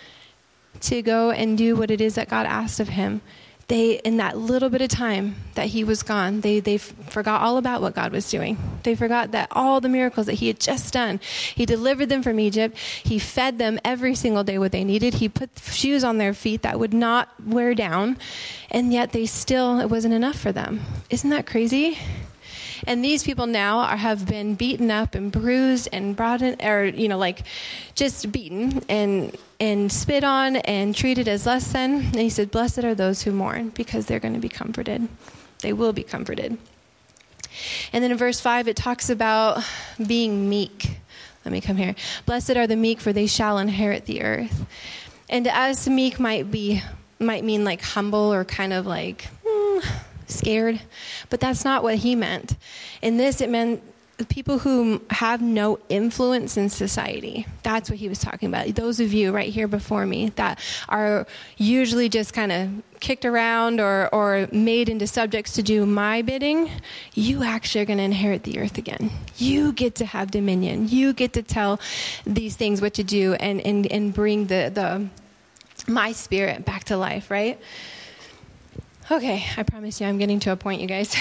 to go and do what it is that God asked of him, they, in that little bit of time that he was gone, they they forgot all about what God was doing. They forgot that all the miracles that he had just done. He delivered them from Egypt. He fed them every single day what they needed. He put shoes on their feet that would not wear down. And yet they still, it wasn't enough for them. Isn't that crazy? And these people now are, have been beaten up and bruised and brought in, or, you know, like just beaten and and spit on and treated as less than. And he said, blessed are those who mourn because they're going to be comforted. They will be comforted. And then in verse five, it talks about being meek. Let me come here. Blessed are the meek, for they shall inherit the earth. And to us, meek might be, might mean like humble or kind of like, hmm, scared, but that's not what he meant. In this, it meant people who have no influence in society. That's what he was talking about. Those of you right here before me that are usually just kind of kicked around or, or made into subjects to do my bidding, you actually are going to inherit the earth again. You get to have dominion. You get to tell these things what to do and, and, and bring the, the my spirit back to life, right? Okay, I promise you I'm getting to a point, you guys.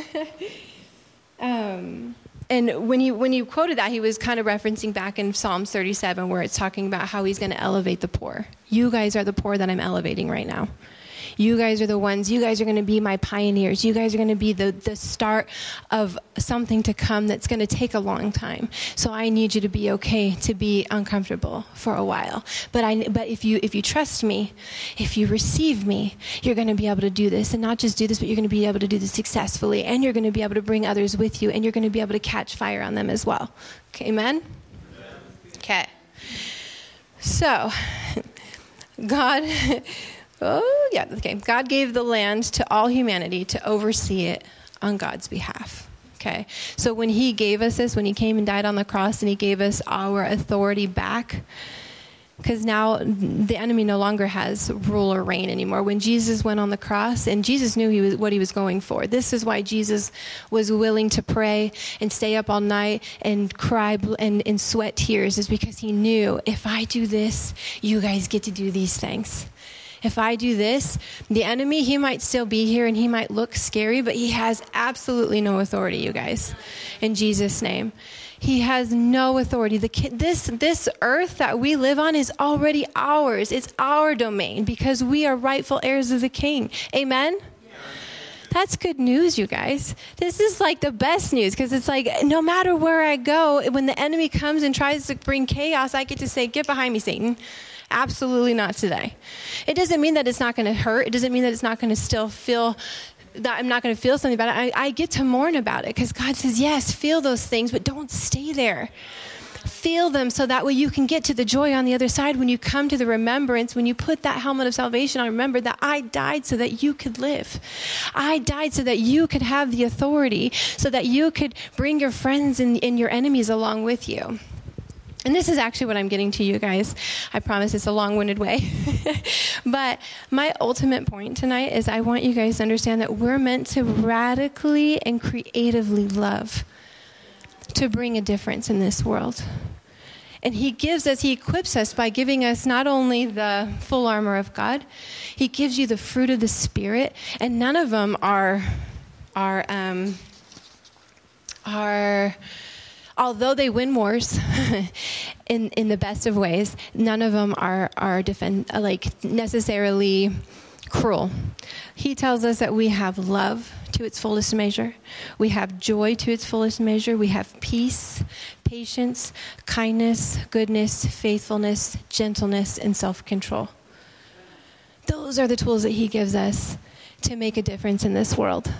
um, and when you when you quoted that, he was kind of referencing back in Psalms thirty-seven, where it's talking about how he's going to elevate the poor. You guys are the poor that I'm elevating right now. You guys are the ones, you guys are going to be my pioneers. You guys are going to be the, the start of something to come that's going to take a long time. So I need you to be okay to be uncomfortable for a while. But I, but if you if you trust me, if you receive me, you're going to be able to do this. And not just do this, but you're going to be able to do this successfully. And you're going to be able to bring others with you. And you're going to be able to catch fire on them as well. Okay, amen? Okay. So, God... Oh, yeah, okay. God gave the land to all humanity to oversee it on God's behalf, okay? So when he gave us this, when he came and died on the cross and he gave us our authority back, Because now the enemy no longer has rule or reign anymore. When Jesus went on the cross, and Jesus knew he was, what he was going for. This is why Jesus was willing to pray and stay up all night and cry and, and sweat tears, is because he knew, if I do this, you guys get to do these things. If I do this, the enemy, he might still be here and he might look scary, but he has absolutely no authority, you guys, in Jesus' name. He has no authority. The this this earth that we live on is already ours. It's our domain because we are rightful heirs of the King. Amen? That's good news, you guys. This is like the best news, because it's like no matter where I go, when the enemy comes and tries to bring chaos, I get to say, get behind me, Satan. Absolutely not today. It doesn't mean that it's not going to hurt. It doesn't mean that it's not going to still feel, that I'm not going to feel something about it. I, I get to mourn about it because God says, yes, feel those things, but don't stay there. Feel them so that way you can get to the joy on the other side when you come to the remembrance, when you put that helmet of salvation on. Remember that I died so that you could live. I died so that you could have the authority, so that you could bring your friends and, and your enemies along with you. And this is actually what I'm getting to, you guys. I promise it's a long-winded way. But my ultimate point tonight is I want you guys to understand that we're meant to radically and creatively love, to bring a difference in this world. And he gives us, he equips us by giving us not only the full armor of God, he gives you the fruit of the Spirit, and none of them are, are, um, are, although they win wars in, in the best of ways, none of them are, are defend, like necessarily cruel. He tells us that we have love to its fullest measure. We have joy to its fullest measure. We have peace, patience, kindness, goodness, faithfulness, gentleness, and self-control. Those are the tools that he gives us to make a difference in this world.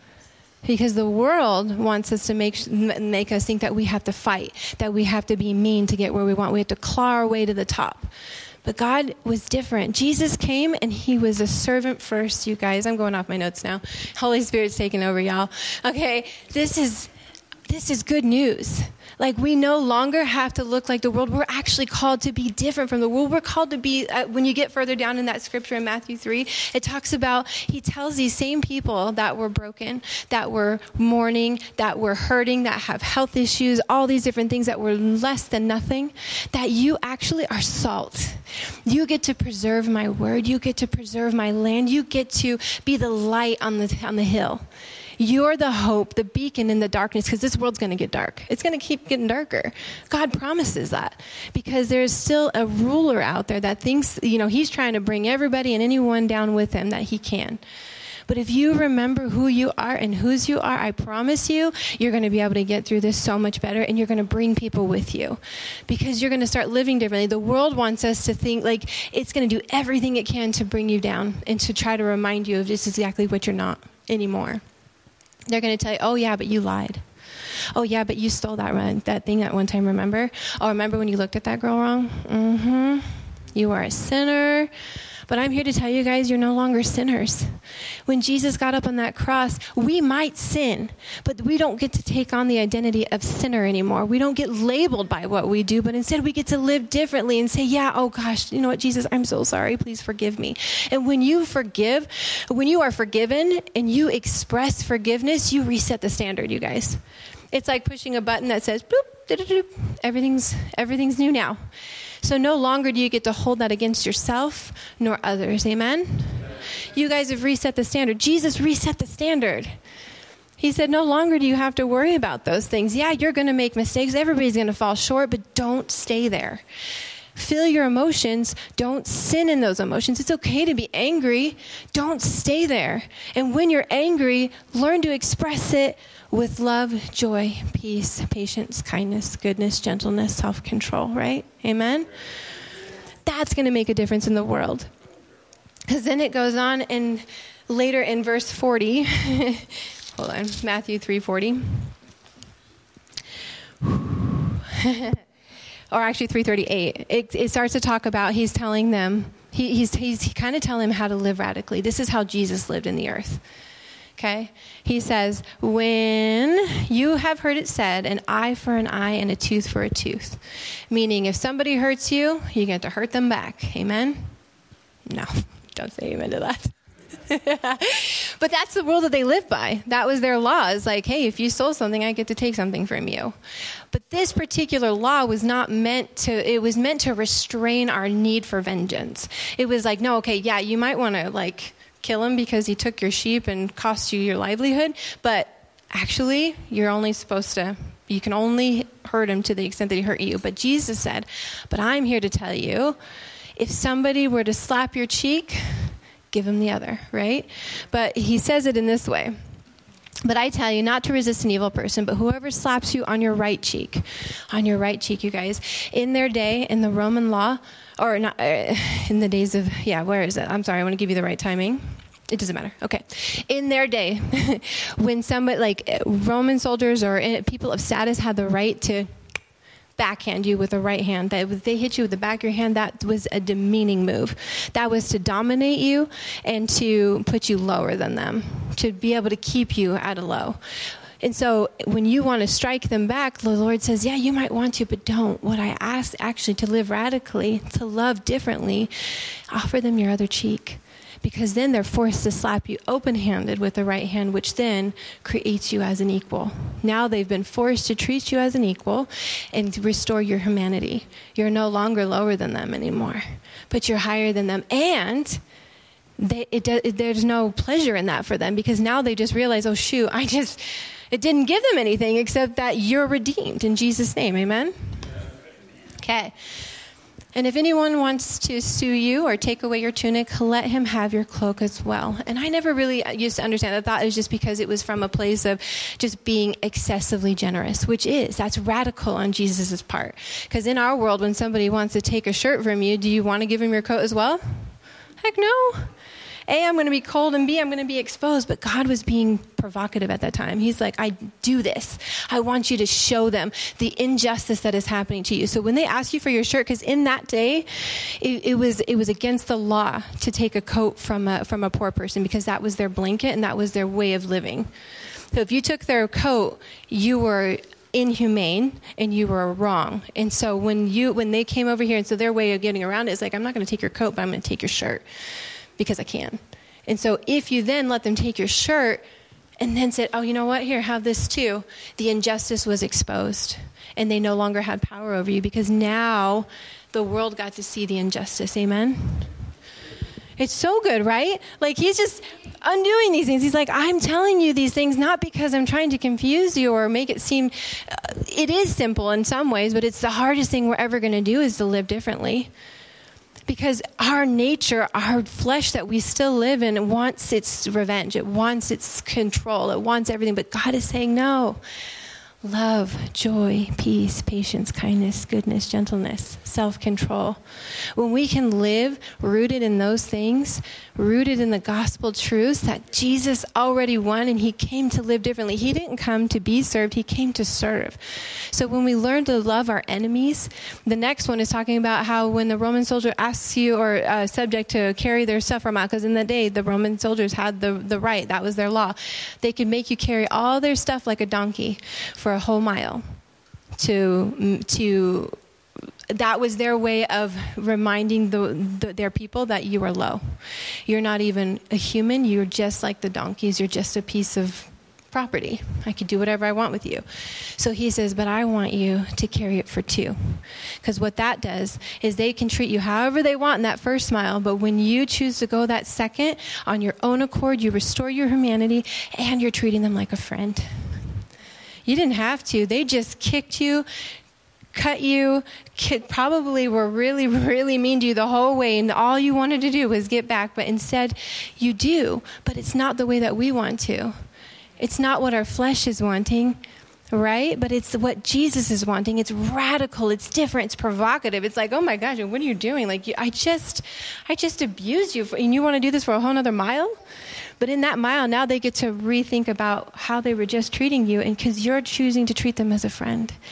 Because the world wants us to make make us think that we have to fight, that we have to be mean to get where we want. We have to claw our way to the top. But God was different. Jesus came and he was a servant first, you guys. I'm going off my notes now. Holy Spirit's taking over, y'all. Okay, this is this is good news. Like, we no longer have to look like the world. We're actually called to be different from the world. We're called to be, uh, when you get further down in that scripture in Matthew three, it talks about, he tells these same people that were broken, that were mourning, that were hurting, that have health issues, all these different things that were less than nothing, that you actually are salt. You get to preserve my word. You get to preserve my land. You get to be the light on the on the hill. You're the hope, the beacon in the darkness, because this world's going to get dark. It's going to keep getting darker. God promises that, because there's still a ruler out there that thinks, you know, he's trying to bring everybody and anyone down with him that he can. But if you remember who you are and whose you are, I promise you, you're going to be able to get through this so much better, and you're going to bring people with you, because you're going to start living differently. The world wants us to think like it's going to do everything it can to bring you down and to try to remind you of just exactly what you're not anymore. They're going to tell you, oh, yeah, but you lied. Oh, yeah, but you stole that run, that thing at one time, remember? Oh, remember when you looked at that girl wrong? Mm-hmm. You are a sinner. But I'm here to tell you guys, you're no longer sinners. When Jesus got up on that cross, we might sin, but we don't get to take on the identity of sinner anymore. We don't get labeled by what we do, but instead we get to live differently and say, yeah, oh gosh, you know what, Jesus, I'm so sorry. Please forgive me. And when you forgive, when you are forgiven and you express forgiveness, you reset the standard, you guys. It's like pushing a button that says, boop, da-da-da, everything's, everything's new now. So no longer do you get to hold that against yourself nor others. Amen? You guys have reset the standard. Jesus reset the standard. He said, no longer do you have to worry about those things. Yeah, you're going to make mistakes. Everybody's going to fall short, but don't stay there. Feel your emotions. Don't sin in those emotions. It's okay to be angry. Don't stay there. And when you're angry, learn to express it with love, joy, peace, patience, kindness, goodness, gentleness, self-control, right? Amen? That's going to make a difference in the world. Because then it goes on, and later in verse forty, hold on, Matthew three forty. Or actually three thirty-eight. It, it starts to talk about, he's telling them, he, he's, he's he kind of telling them how to live radically. This is how Jesus lived in the earth. Okay? He says, when you have heard it said, an eye for an eye and a tooth for a tooth. Meaning, if somebody hurts you, you get to hurt them back. Amen? No, don't say amen to that. But that's the rule that they live by. That was their law. It's like, hey, if you stole something, I get to take something from you. But this particular law was not meant to, it was meant to restrain our need for vengeance. It was like, no, okay, yeah, you might want to like kill him because he took your sheep and cost you your livelihood. But actually, you're only supposed to, you can only hurt him to the extent that he hurt you. But Jesus said, but I'm here to tell you, if somebody were to slap your cheek, give him the other, right? But he says it in this way. But I tell you not to resist an evil person, but whoever slaps you on your right cheek, on your right cheek, you guys, in their day, in the Roman law, or not, uh, in the days of, yeah, where is it? I'm sorry, I want to give you the right timing. It doesn't matter. Okay. In their day, when somebody, like Roman soldiers or people of status had the right to backhand you with the right hand, that if they hit you with the back of your hand, that was a demeaning move. That was to dominate you and to put you lower than them, to be able to keep you at a low. And so when you want to strike them back, the Lord says, yeah, you might want to, but don't. What I ask actually to live radically, to love differently, offer them your other cheek. Because then they're forced to slap you open-handed with the right hand, which then creates you as an equal. Now they've been forced to treat you as an equal and to restore your humanity. You're no longer lower than them anymore, but you're higher than them. And they, it, it, there's no pleasure in that for them, because now they just realize, oh, shoot, I just, it didn't give them anything except that you're redeemed in Jesus' name. Amen? Okay. And if anyone wants to sue you or take away your tunic, let him have your cloak as well. And I never really used to understand. I thought it was just because it was from a place of just being excessively generous, which is, that's radical on Jesus' part. Because in our world, when somebody wants to take a shirt from you, do you want to give him your coat as well? Heck no. A, I'm going to be cold, and B, I'm going to be exposed. But God was being provocative at that time. He's like, I do this. I want you to show them the injustice that is happening to you. So when they ask you for your shirt, because in that day, it, it was it was against the law to take a coat from a, from a poor person, because that was their blanket and that was their way of living. So if you took their coat, you were inhumane and you were wrong. And so when you when they came over here, and so their way of getting around it is like, I'm not going to take your coat, but I'm going to take your shirt. Because I can. And so if you then let them take your shirt and then said, oh, you know what, here, have this too, the injustice was exposed. And they no longer had power over you, because now the world got to see the injustice. Amen? It's so good, right? Like, he's just undoing these things. He's like, I'm telling you these things not because I'm trying to confuse you or make it seem, uh, it is simple in some ways, but it's the hardest thing we're ever going to do is to live differently. Because our nature, our flesh that we still live in, wants its revenge. It wants its control. It wants everything. But God is saying, no. Love, joy, peace, patience, kindness, goodness, gentleness, self-control. When we can live rooted in those things, rooted in the gospel truths that Jesus already won, and he came to live differently. He didn't come to be served. He came to serve. So when we learn to love our enemies, the next one is talking about how when the Roman soldier asks you or uh, subject to carry their stuff from out, because in the day, the Roman soldiers had the, the right. That was their law. They could make you carry all their stuff like a donkey for a whole mile to to that was their way of reminding the, the their people that you are low. You're not even a human. You're just like the donkeys. You're just a piece of property. I could do whatever I want with you. So he says, but I want you to carry it for two. Because what that does is they can treat you however they want in that first mile, but when you choose to go that second on your own accord, you restore your humanity and you're treating them like a friend. You didn't have to. They just kicked you, cut you, probably were really, really mean to you the whole way, and all you wanted to do was get back. But instead, you do. But it's not the way that we want to. It's not what our flesh is wanting, right? But it's what Jesus is wanting. It's radical. It's different. It's provocative. It's like, oh my gosh, what are you doing? Like, I just, I just abused you, for, and you want to do this for a whole other mile? But in that mile, now they get to rethink about how they were just treating you, and because you're choosing to treat them as a friend.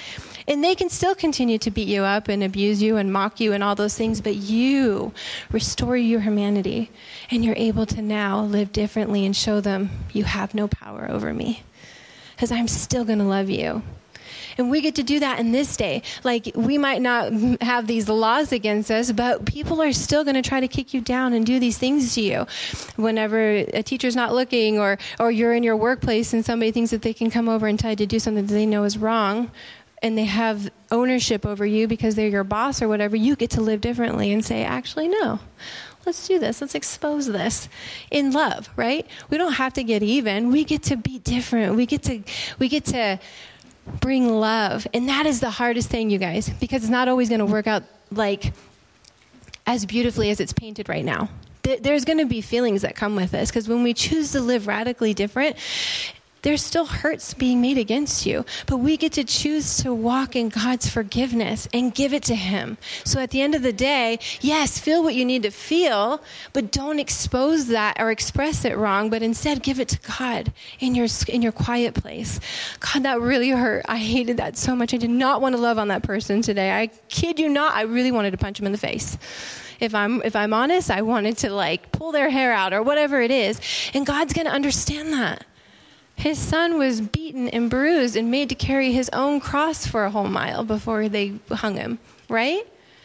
And they can still continue to beat you up and abuse you and mock you and all those things, but you restore your humanity, and you're able to now live differently and show them you have no power over me, because I'm still going to love you. And we get to do that in this day. Like, we might not have these laws against us, but people are still going to try to kick you down and do these things to you. Whenever a teacher's not looking, or, or you're in your workplace and somebody thinks that they can come over and tell you to do something that they know is wrong, and they have ownership over you because they're your boss or whatever, you get to live differently and say, actually, no. Let's do this. Let's expose this in love, right? We don't have to get even. We get to be different. We get to, we get to bring love. And that is the hardest thing, you guys, because it's not always going to work out like as beautifully as it's painted right now. There's going to be feelings that come with this, because when we choose to live radically different, there's still hurts being made against you, but we get to choose to walk in God's forgiveness and give it to him. So at the end of the day, yes, feel what you need to feel, but don't expose that or express it wrong, but instead give it to God in your in your quiet place. God, that really hurt. I hated that so much. I did not want to love on that person today. I kid you not, I really wanted to punch him in the face. If I'm if I'm honest, I wanted to like pull their hair out or whatever it is. And God's going to understand that. His son was beaten and bruised and made to carry his own cross for a whole mile before they hung him, right?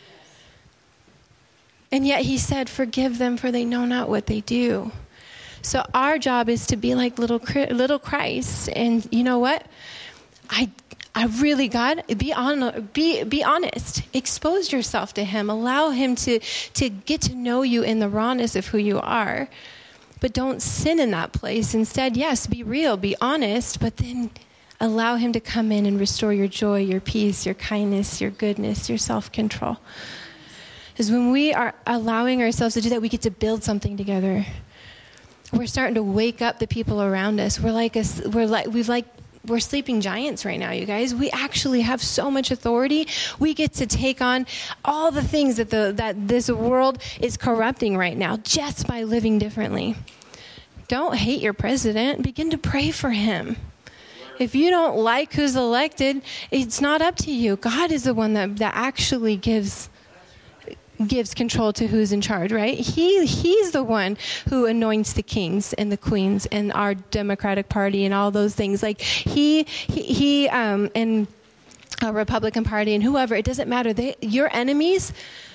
And yet he said, forgive them, for they know not what they do. So our job is to be like little little Christ. And you know what? I I really, God, be on, be be honest. Expose yourself to him. Allow him to, to get to know you in the rawness of who you are. But don't sin in that place. Instead, yes, be real, be honest, but then allow him to come in and restore your joy, your peace, your kindness, your goodness, your self-control. Because when we are allowing ourselves to do that, we get to build something together. We're starting to wake up the people around us. We're like a, we're like we've like we're sleeping giants right now, you guys. We actually have so much authority. We get to take on all the things that the that this world is corrupting right now just by living differently. Don't hate your president. Begin to pray for him. If you don't like who's elected, it's not up to you. God is the one that, that actually gives gives control to who's in charge, right? He he's the one who anoints the kings and the queens and our Democratic Party and all those things. Like he he, he um and a Republican Party and whoever, it doesn't matter. They, your enemies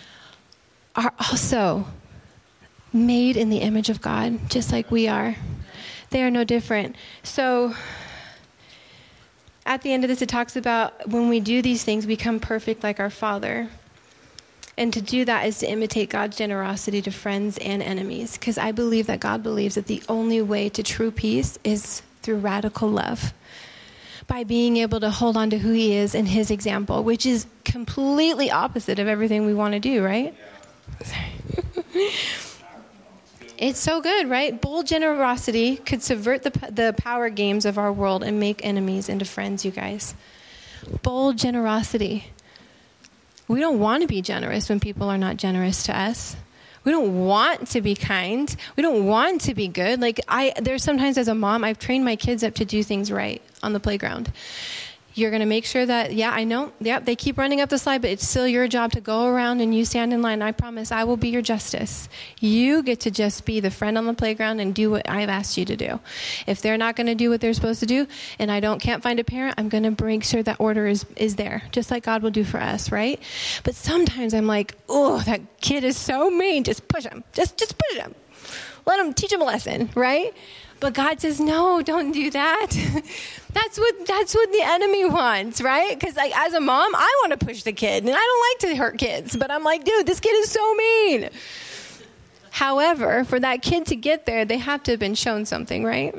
are also made in the image of God, just like we are. They are no different. So at the end of this, it talks about when we do these things, become perfect like our Father. And to do that is to imitate God's generosity to friends and enemies. Because I believe that God believes that the only way to true peace is through radical love. By being able to hold on to who he is and his example, which is completely opposite of everything we want to do, right? Yeah. It's so good, right? Bold generosity could subvert the the power games of our world and make enemies into friends, you guys. Bold generosity. We don't want to be generous when people are not generous to us. We don't want to be kind. We don't want to be good. Like I, there's sometimes as a mom, I've trained my kids up to do things right on the playground. You're going to make sure that, yeah, I know, yeah, they keep running up the slide, but it's still your job to go around and you stand in line. I promise I will be your justice. You get to just be the friend on the playground and do what I've asked you to do. If they're not going to do what they're supposed to do and I don't can't find a parent, I'm going to make sure that order is, is there, just like God will do for us, right? But sometimes I'm like, oh, that kid is so mean. Just push him. Just, just push him. Let him, teach him a lesson, right? But God says, no, don't do that. That's what that's what the enemy wants, right? Because like as a mom, I want to push the kid, and I don't like to hurt kids. But I'm like, dude, this kid is so mean. However, for that kid to get there, they have to have been shown something, right?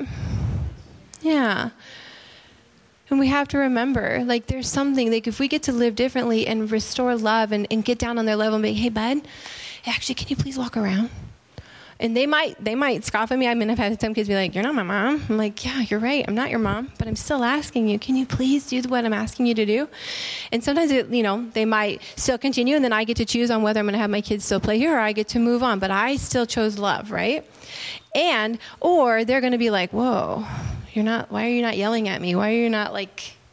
Yeah. And we have to remember, like, there's something, like, if we get to live differently and restore love and, and get down on their level and be, hey, bud, actually, can you please walk around? And they might they might scoff at me. I mean, I've had some kids be like, you're not my mom. I'm like, yeah, you're right. I'm not your mom. But I'm still asking you, can you please do what I'm asking you to do? And sometimes, it, you know, they might still continue. And then I get to choose on whether I'm going to have my kids still play here or I get to move on. But I still chose love, right? And, or they're going to be like, whoa, you're not, why are you not yelling at me? Why are you not, like,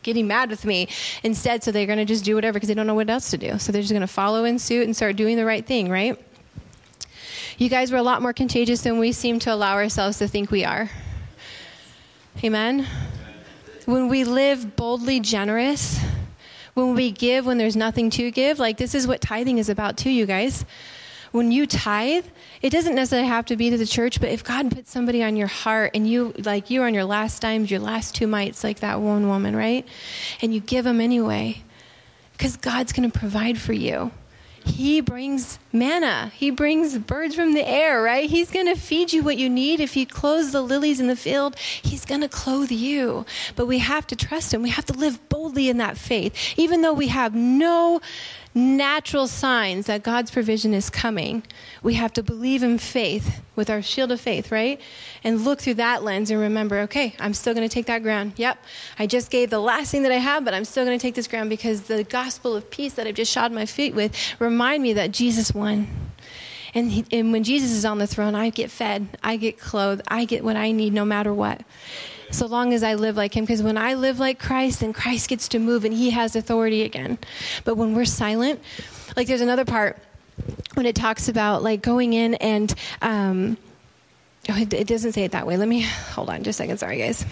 getting mad with me instead. So they're going to just do whatever because they don't know what else to do. So they're just going to follow in suit and start doing the right thing, right? You guys were a lot more contagious than we seem to allow ourselves to think we are. Amen? When we live boldly generous, when we give when there's nothing to give, like this is what tithing is about too, you guys. When you tithe, it doesn't necessarily have to be to the church, but if God puts somebody on your heart and you, like you're on your last dimes, your last two mites, like that one woman, right? And you give them anyway, because God's going to provide for you. He brings manna. He brings birds from the air, right? He's going to feed you what you need. If he clothes the lilies in the field, he's going to clothe you. But we have to trust him. We have to live boldly in that faith. Even though we have no natural signs that God's provision is coming, we have to believe in faith with our shield of faith, right? And look through that lens and remember, okay, I'm still going to take that ground. Yep, I just gave the last thing that I have, but I'm still going to take this ground because the gospel of peace that I've just shod my feet with remind me that Jesus won. And, he, and when Jesus is on the throne, I get fed, I get clothed, I get what I need no matter what. So long as I live like him, because when I live like Christ, then Christ gets to move and he has authority again. But when we're silent, like there's another part when it talks about like going in and, um, oh, it, it doesn't say it that way. Let me, hold on just a second. Sorry, guys.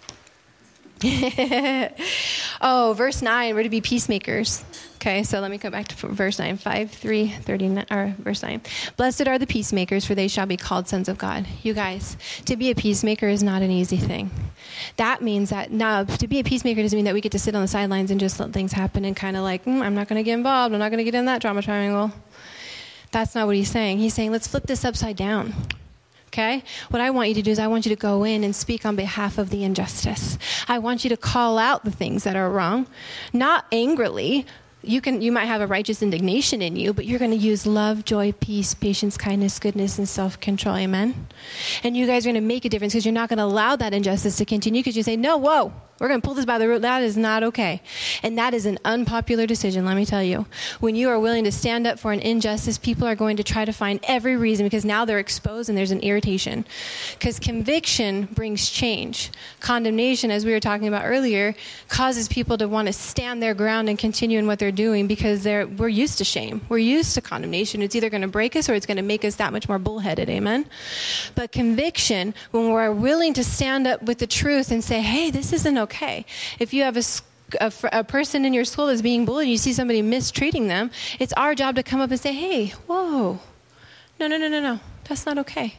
Oh, verse nine, we're to be peacemakers. Okay, so let me go back to verse nine, five, three, thirty-nine, or verse nine. Blessed are the peacemakers, for they shall be called sons of God. You guys, to be a peacemaker is not an easy thing. That means that, now, to be a peacemaker doesn't mean that we get to sit on the sidelines and just let things happen and kind of like, mm, I'm not going to get involved. I'm not going to get in that drama triangle. That's not what he's saying. He's saying, let's flip this upside down. Okay? What I want you to do is I want you to go in and speak on behalf of the injustice. I want you to call out the things that are wrong, not angrily. You can, you might have a righteous indignation in you, but you're going to use love, joy, peace, patience, kindness, goodness, and self-control. Amen? And you guys are going to make a difference because you're not going to allow that injustice to continue because you say, no, whoa, we're going to pull this by the root. That is not okay. And that is an unpopular decision, let me tell you. When you are willing to stand up for an injustice, people are going to try to find every reason because now they're exposed and there's an irritation. Because conviction brings change. Condemnation, as we were talking about earlier, causes people to want to stand their ground and continue in what they're doing because they're we're used to shame. We're used to condemnation. It's either going to break us or it's going to make us that much more bullheaded. Amen? But conviction, when we're willing to stand up with the truth and say, hey, this isn't okay. If you have a, a, a person in your school that's being bullied and you see somebody mistreating them, it's our job to come up and say, hey, whoa, no, no, no, no, no, that's not okay.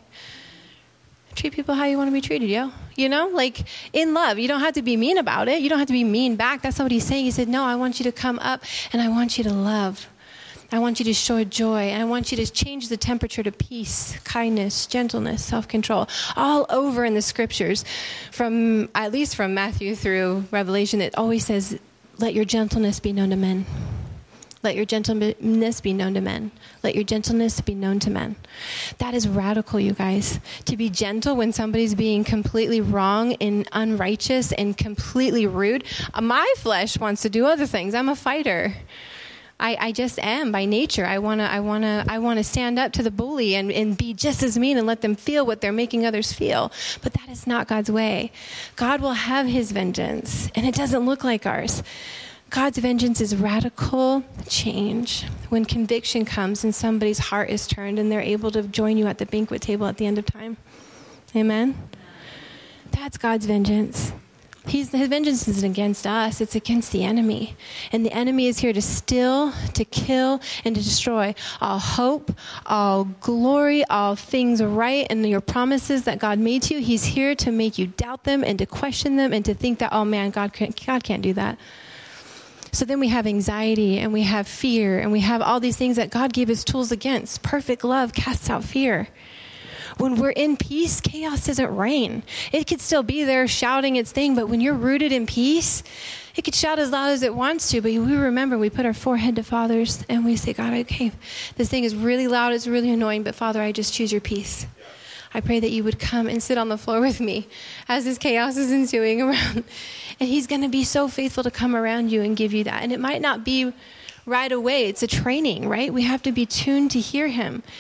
Treat people how you want to be treated, yo. You know, like in love. You don't have to be mean about it. You don't have to be mean back. That's not what he's saying. He said, no, I want you to come up and I want you to love. I want you to show joy. And I want you to change the temperature to peace, kindness, gentleness, self-control. All over in the scriptures, from at least from Matthew through Revelation, it always says, let your gentleness be known to men. Let your gentleness be known to men. Let your gentleness be known to men. That is radical, you guys. To be gentle when somebody's being completely wrong and unrighteous and completely rude. My flesh wants to do other things. I'm a fighter. I, I just am by nature. I wanna, I wanna, I wanna stand up to the bully and, and be just as mean and let them feel what they're making others feel. But that is not God's way. God will have his vengeance, and it doesn't look like ours. God's vengeance is radical change. When conviction comes and somebody's heart is turned and they're able to join you at the banquet table at the end of time. Amen? That's God's vengeance. He's, his vengeance isn't against us. It's against the enemy. And the enemy is here to steal, to kill, and to destroy all hope, all glory, all things right, and your promises that God made to you. He's here to make you doubt them and to question them and to think that, oh man, God can't, God can't do that. So then we have anxiety and we have fear and we have all these things that God gave us tools against. Perfect love casts out fear. When we're in peace, chaos doesn't reign. It could still be there shouting its thing, but when you're rooted in peace, it could shout as loud as it wants to, but we remember, we put our forehead to Father's and we say, God, okay, this thing is really loud, it's really annoying, but Father, I just choose your peace. I pray that you would come and sit on the floor with me as this chaos is ensuing around. And he's going to be so faithful to come around you and give you that. And it might not be right away. It's a training, right? We have to be tuned to hear him.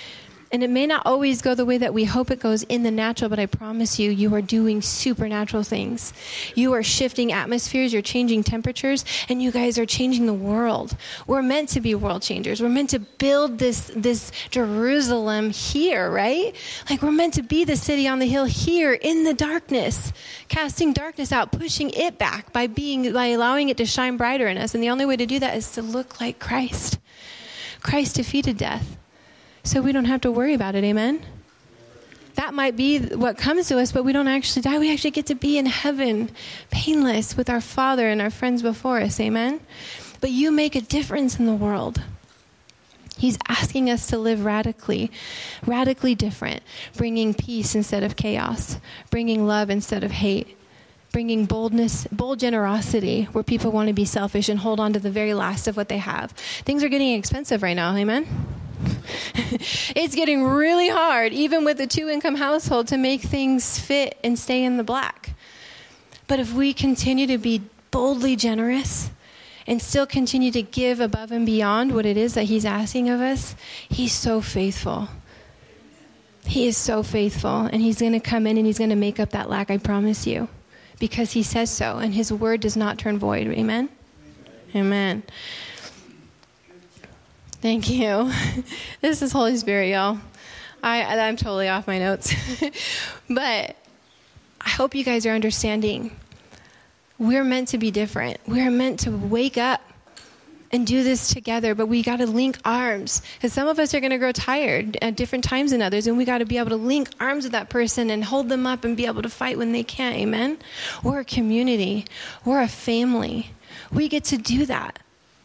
And it may not always go the way that we hope it goes in the natural, but I promise you, you are doing supernatural things. You are shifting atmospheres, you're changing temperatures, and you guys are changing the world. We're meant to be world changers. We're meant to build this, this Jerusalem here, right? Like we're meant to be the city on the hill here in the darkness, casting darkness out, pushing it back by being, by allowing it to shine brighter in us. And the only way to do that is to look like Christ. Christ defeated death. So we don't have to worry about it, amen? That might be what comes to us, but we don't actually die. We actually get to be in heaven, painless, with our Father and our friends before us, amen? But you make a difference in the world. He's asking us to live radically, radically different, bringing peace instead of chaos, bringing love instead of hate, bringing boldness, bold generosity, where people want to be selfish and hold on to the very last of what they have. Things are getting expensive right now, amen? It's getting really hard, even with a two-income household, to make things fit and stay in the black. But if we continue to be boldly generous and still continue to give above and beyond what it is that he's asking of us, he's so faithful. He is so faithful, and he's going to come in and he's going to make up that lack, I promise you, because he says so, and his word does not turn void. Amen? Amen. Thank you. This is Holy Spirit, y'all. I, I'm totally off my notes. But I hope you guys are understanding. We're meant to be different. We're meant to wake up and do this together, but we got to link arms. Because some of us are going to grow tired at different times than others, and we got to be able to link arms with that person and hold them up and be able to fight when they can't, amen? We're a community. We're a family. We get to do that.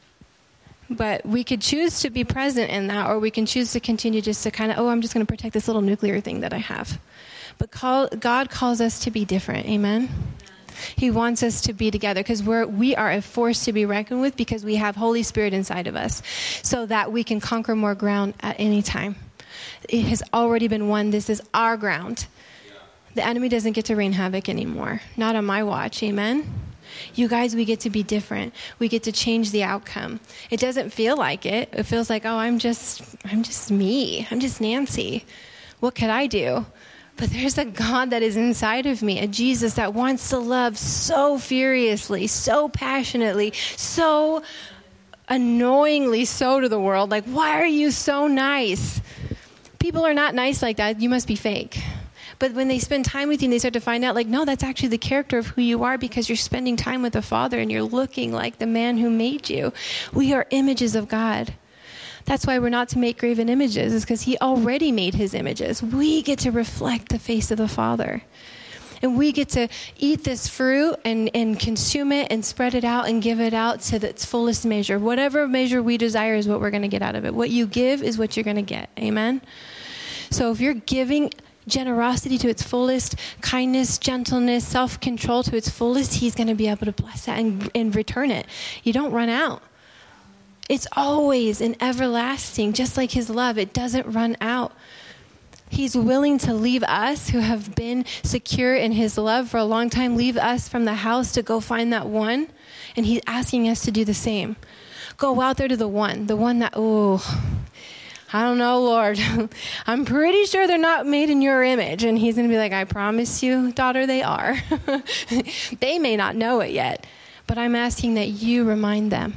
But we could choose to be present in that, or we can choose to continue just to kind of, oh, I'm just going to protect this little nuclear thing that I have. But call, God calls us to be different. Amen? He wants us to be together because we're, we are a force to be reckoned with because we have Holy Spirit inside of us so that we can conquer more ground at any time. It has already been won. This is our ground. The enemy doesn't get to reign havoc anymore. Not on my watch. Amen? You guys, we get to be different. We get to change the outcome. It doesn't feel like it. It feels like, oh, I'm just, I'm just me. I'm just Nancy. What could I do? But there's a God that is inside of me, a Jesus that wants to love so furiously, so passionately, so annoyingly so to the world. Like, why are you so nice? People are not nice like that. You must be fake. But when they spend time with you and they start to find out, like, no, that's actually the character of who you are because you're spending time with the Father and you're looking like the man who made you. We are images of God. That's why we're not to make graven images, is because he already made his images. We get to reflect the face of the Father. And we get to eat this fruit and, and consume it and spread it out and give it out to its fullest measure. Whatever measure we desire is what we're going to get out of it. What you give is what you're going to get. Amen? So if you're giving generosity to its fullest, kindness, gentleness, self-control to its fullest, he's going to be able to bless that and, and return it. You don't run out. It's always an everlasting, just like his love. It doesn't run out. He's willing to leave us who have been secure in his love for a long time, leave us from the house to go find that one. And he's asking us to do the same. Go out there to the one, the one that, oh, I don't know, Lord. I'm pretty sure they're not made in your image. And he's going to be like, I promise you, daughter, they are. They may not know it yet, but I'm asking that you remind them.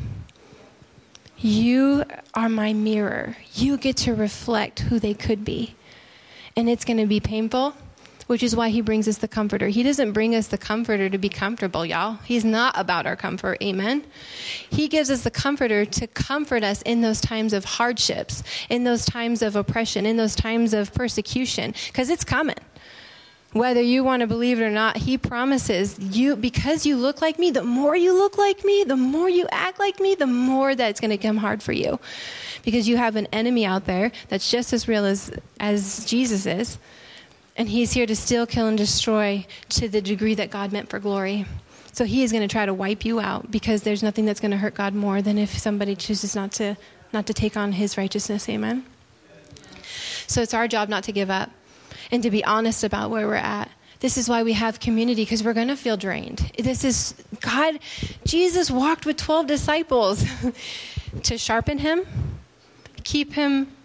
You are my mirror. You get to reflect who they could be. And it's going to be painful, which is why he brings us the comforter. He doesn't bring us the comforter to be comfortable, y'all. He's not about our comfort. Amen. He gives us the comforter to comfort us in those times of hardships, in those times of oppression, in those times of persecution, because it's coming. Whether you want to believe it or not, he promises you, because you look like me, the more you look like me, the more you act like me, the more that it's going to come hard for you. Because you have an enemy out there that's just as real as, as Jesus is. And he's here to steal, kill, and destroy to the degree that God meant for glory. So he is going to try to wipe you out because there's nothing that's going to hurt God more than if somebody chooses not to, not to take on his righteousness. Amen? So it's our job not to give up and to be honest about where we're at. This is why we have community, because we're going to feel drained. This is God. Jesus walked with twelve disciples to sharpen him, keep him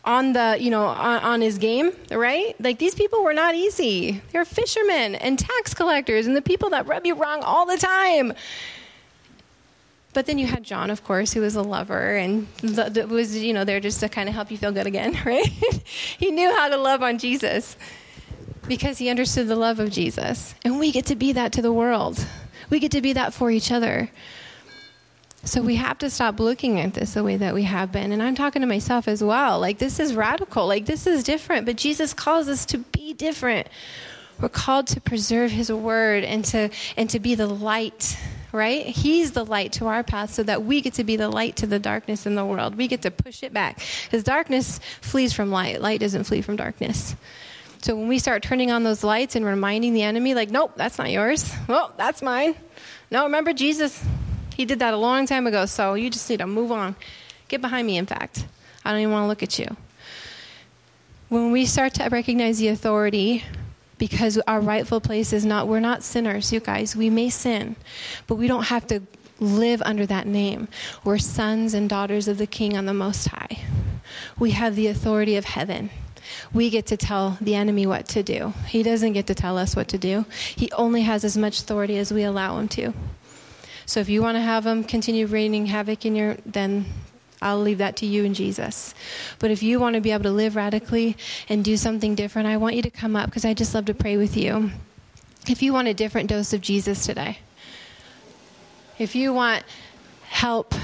on the, you know, on, on his game, right? Like, these people were not easy. They're fishermen and tax collectors and the people that rub you wrong all the time. But then you had John, of course, who was a lover and was, you know, there just to kind of help you feel good again, right? He knew how to love on Jesus because he understood the love of Jesus. And we get to be that to the world. We get to be that for each other. So we have to stop looking at this the way that we have been. And I'm talking to myself as well. Like, this is radical. Like, this is different. But Jesus calls us to be different. We're called to preserve his word and to and to be the light, right? He's the light to our path so that we get to be the light to the darkness in the world. We get to push it back. Because darkness flees from light. Light doesn't flee from darkness. So when we start turning on those lights and reminding the enemy, like, nope, that's not yours. Oh, that's mine. No, remember Jesus? He did that a long time ago, so you just need to move on. Get behind me, in fact. I don't even want to look at you. When we start to recognize the authority, because our rightful place is not, we're not sinners, you guys. We may sin, but we don't have to live under that name. We're sons and daughters of the King on the Most High. We have the authority of heaven. We get to tell the enemy what to do. He doesn't get to tell us what to do. He only has as much authority as we allow him to. So if you want to have him continue raining havoc in your, then I'll leave that to you and Jesus. But if you want to be able to live radically and do something different, I want you to come up because I just love to pray with you. If you want a different dose of Jesus today, if you want help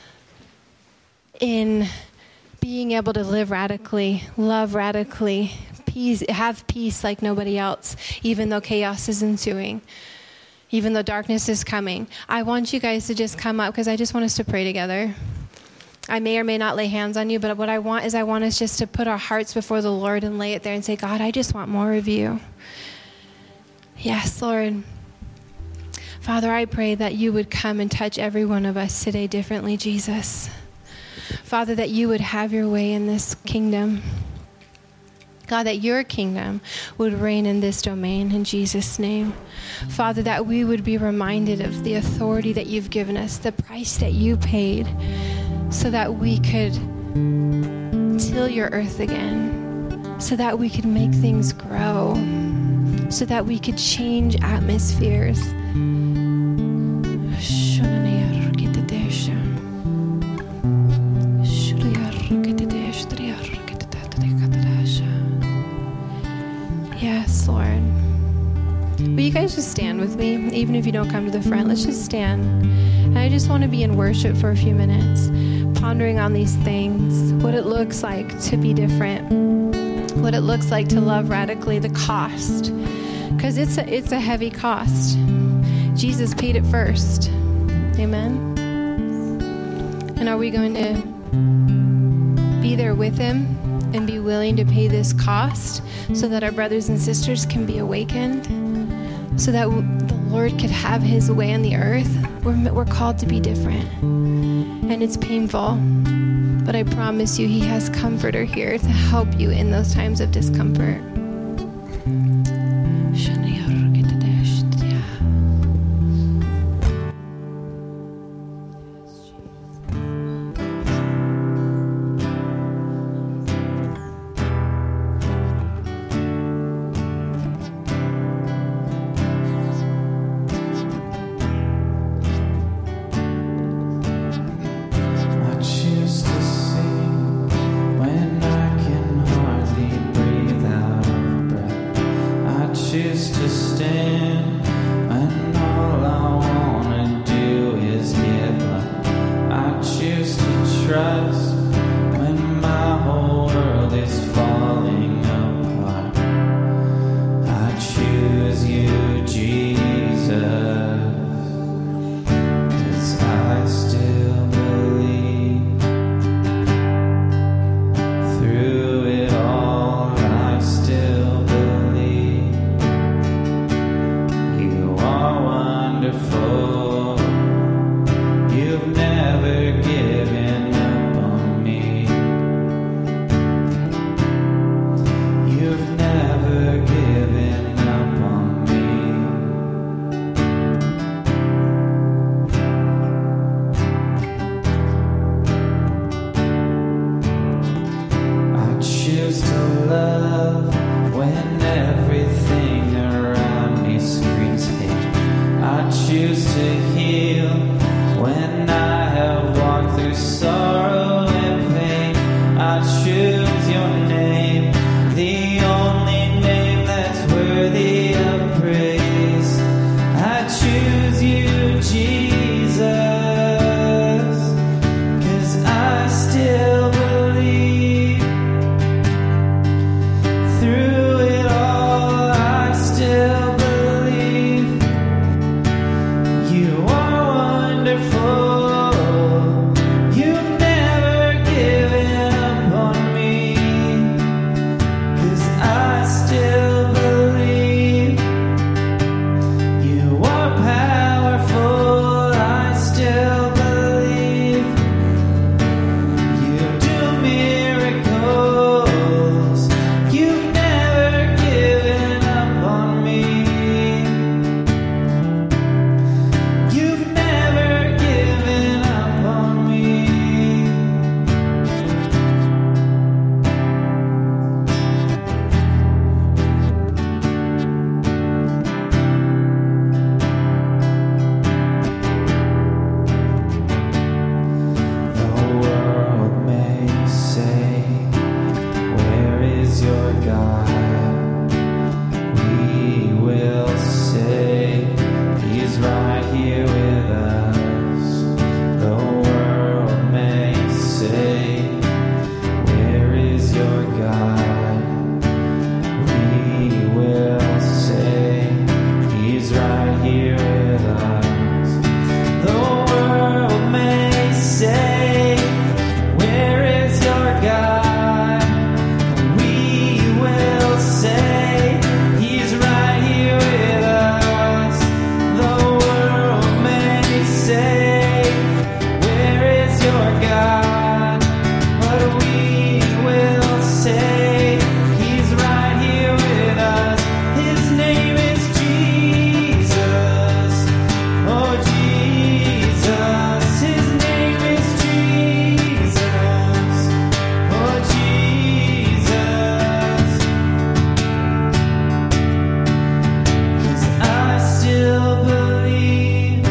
in being able to live radically, love radically, peace, have peace like nobody else, even though chaos is ensuing, even though darkness is coming, I want you guys to just come up because I just want us to pray together. I may or may not lay hands on you, but what I want is I want us just to put our hearts before the Lord and lay it there and say, God, I just want more of you. Yes, Lord. Father, I pray that you would come and touch every one of us today differently, Jesus. Father, that you would have your way in this kingdom. God, that your kingdom would reign in this domain in Jesus' name. Father, that we would be reminded of the authority that you've given us, the price that you paid, so that we could till your earth again, so that we could make things grow, so that we could change atmospheres. Yes, Lord. Will you guys just stand with me? Even if you don't come to the front, let's just stand. And I just want to be in worship for a few minutes, pondering on these things, what it looks like to be different, what it looks like to love radically, the cost. Because it's a, it's a heavy cost. Jesus paid it first. Amen. And are we going to be there with him and be willing to pay this cost so that our brothers and sisters can be awakened, so that the Lord could have his way on the earth? We're, we're called to be different. And it's painful. But I promise you, he has comforter here to help you in those times of discomfort. choose to heal when I have walked through sorrow and pain. I choose your name, the only name that's worthy of praise. I choose you, Jesus, 'cause I still believe. Through it all, I still believe. You are wonderful. You've never given up on me, 'cause I still believe. You are powerful. I still believe. You do miracles. You've never given up on me. You've never given up on me. The world may say, where is your God? We will say, He's right here with us. The world may say, where is your God? We will say, He's right here with us. The world may say, where is your God? We will say, He's right here with us. The world may say, where is your God? But we will say, He's right here with us. His name is Jesus. Oh, Jesus. His name is Jesus. Oh, Jesus. 'Cause I still believe.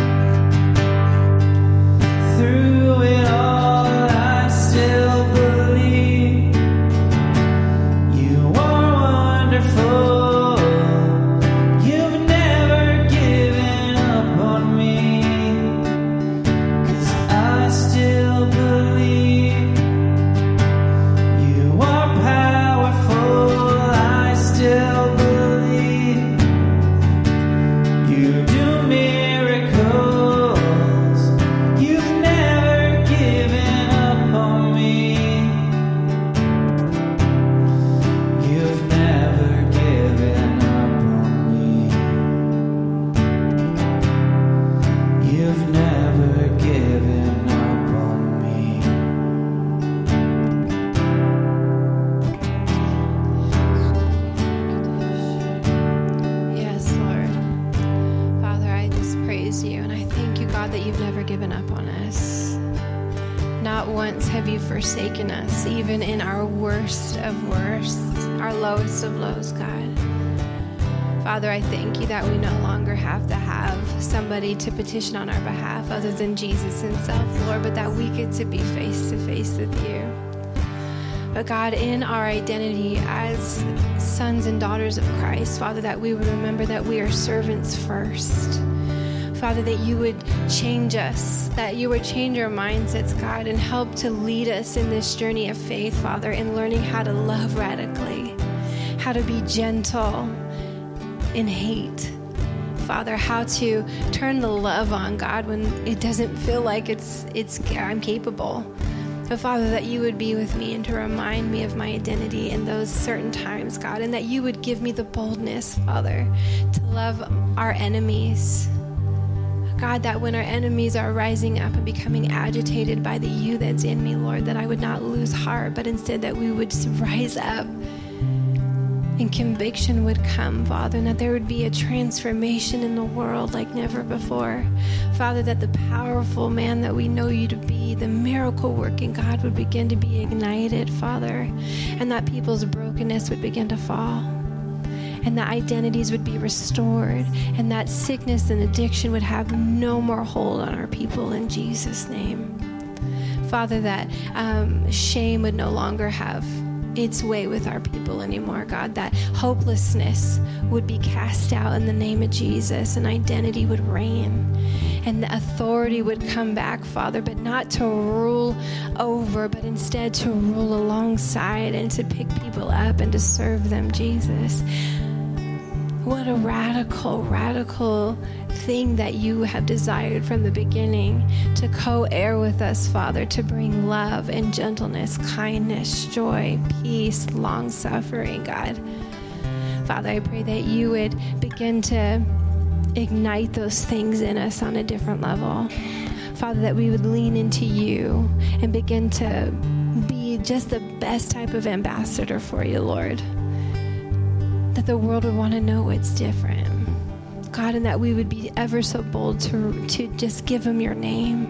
Through it all, I still believe. You are wonderful. You've never given up on me, 'cause I still believe. You are powerful. I still believe. You do miracles. You've never given up on me. You've never given up on me. You've never given up on me. Yes, Lord. Father, I just praise you and I thank you, God, that you've never given up on us. Not once have you forsaken us, even in our worst of worst, our lowest of lows, God. Father, I thank you that we no longer have to have somebody to petition on our behalf other than Jesus himself, Lord, but that we get to be face to face with you. But God, in our identity as sons and daughters of Christ, Father, that we would remember that we are servants first. Father, that you would change us, that you would change our mindsets, God, and help to lead us in this journey of faith, Father, in learning how to love radically, how to be gentle in hate. Father, how to turn the love on, God, when it doesn't feel like it's it's I'm capable. But Father, that you would be with me and to remind me of my identity in those certain times, God, and that you would give me the boldness, Father, to love our enemies. God, that when our enemies are rising up and becoming agitated by the you that's in me, Lord, that I would not lose heart, but instead that we would rise up and conviction would come, Father, and that there would be a transformation in the world like never before. Father, that the powerful man that we know you to be, the miracle-working God, would begin to be ignited, Father, and that people's brokenness would begin to fall. and that identities would be restored, and that sickness and addiction would have no more hold on our people in Jesus' name. Father, that um, shame would no longer have its way with our people anymore, God, that hopelessness would be cast out in the name of Jesus, and identity would reign, and the authority would come back, Father, but not to rule over, but instead to rule alongside and to pick people up and to serve them, Jesus. What a radical, radical thing that you have desired from the beginning, to co-heir with us, Father, to bring love and gentleness, kindness, joy, peace, long-suffering, God. Father, I pray that you would begin to ignite those things in us on a different level. Father, that we would lean into you and begin to be just the best type of ambassador for you, Lord. That the world would want to know what's different, God, and that we would be ever so bold to, to just give them your name.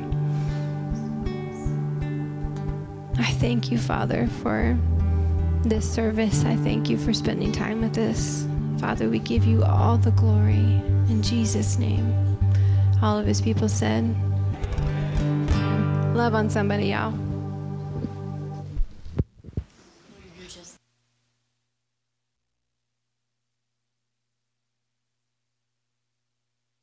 I thank you, Father, for this service. I thank you for spending time with us. Father, we give you all the glory in Jesus' name. All of his people said, love on somebody, y'all.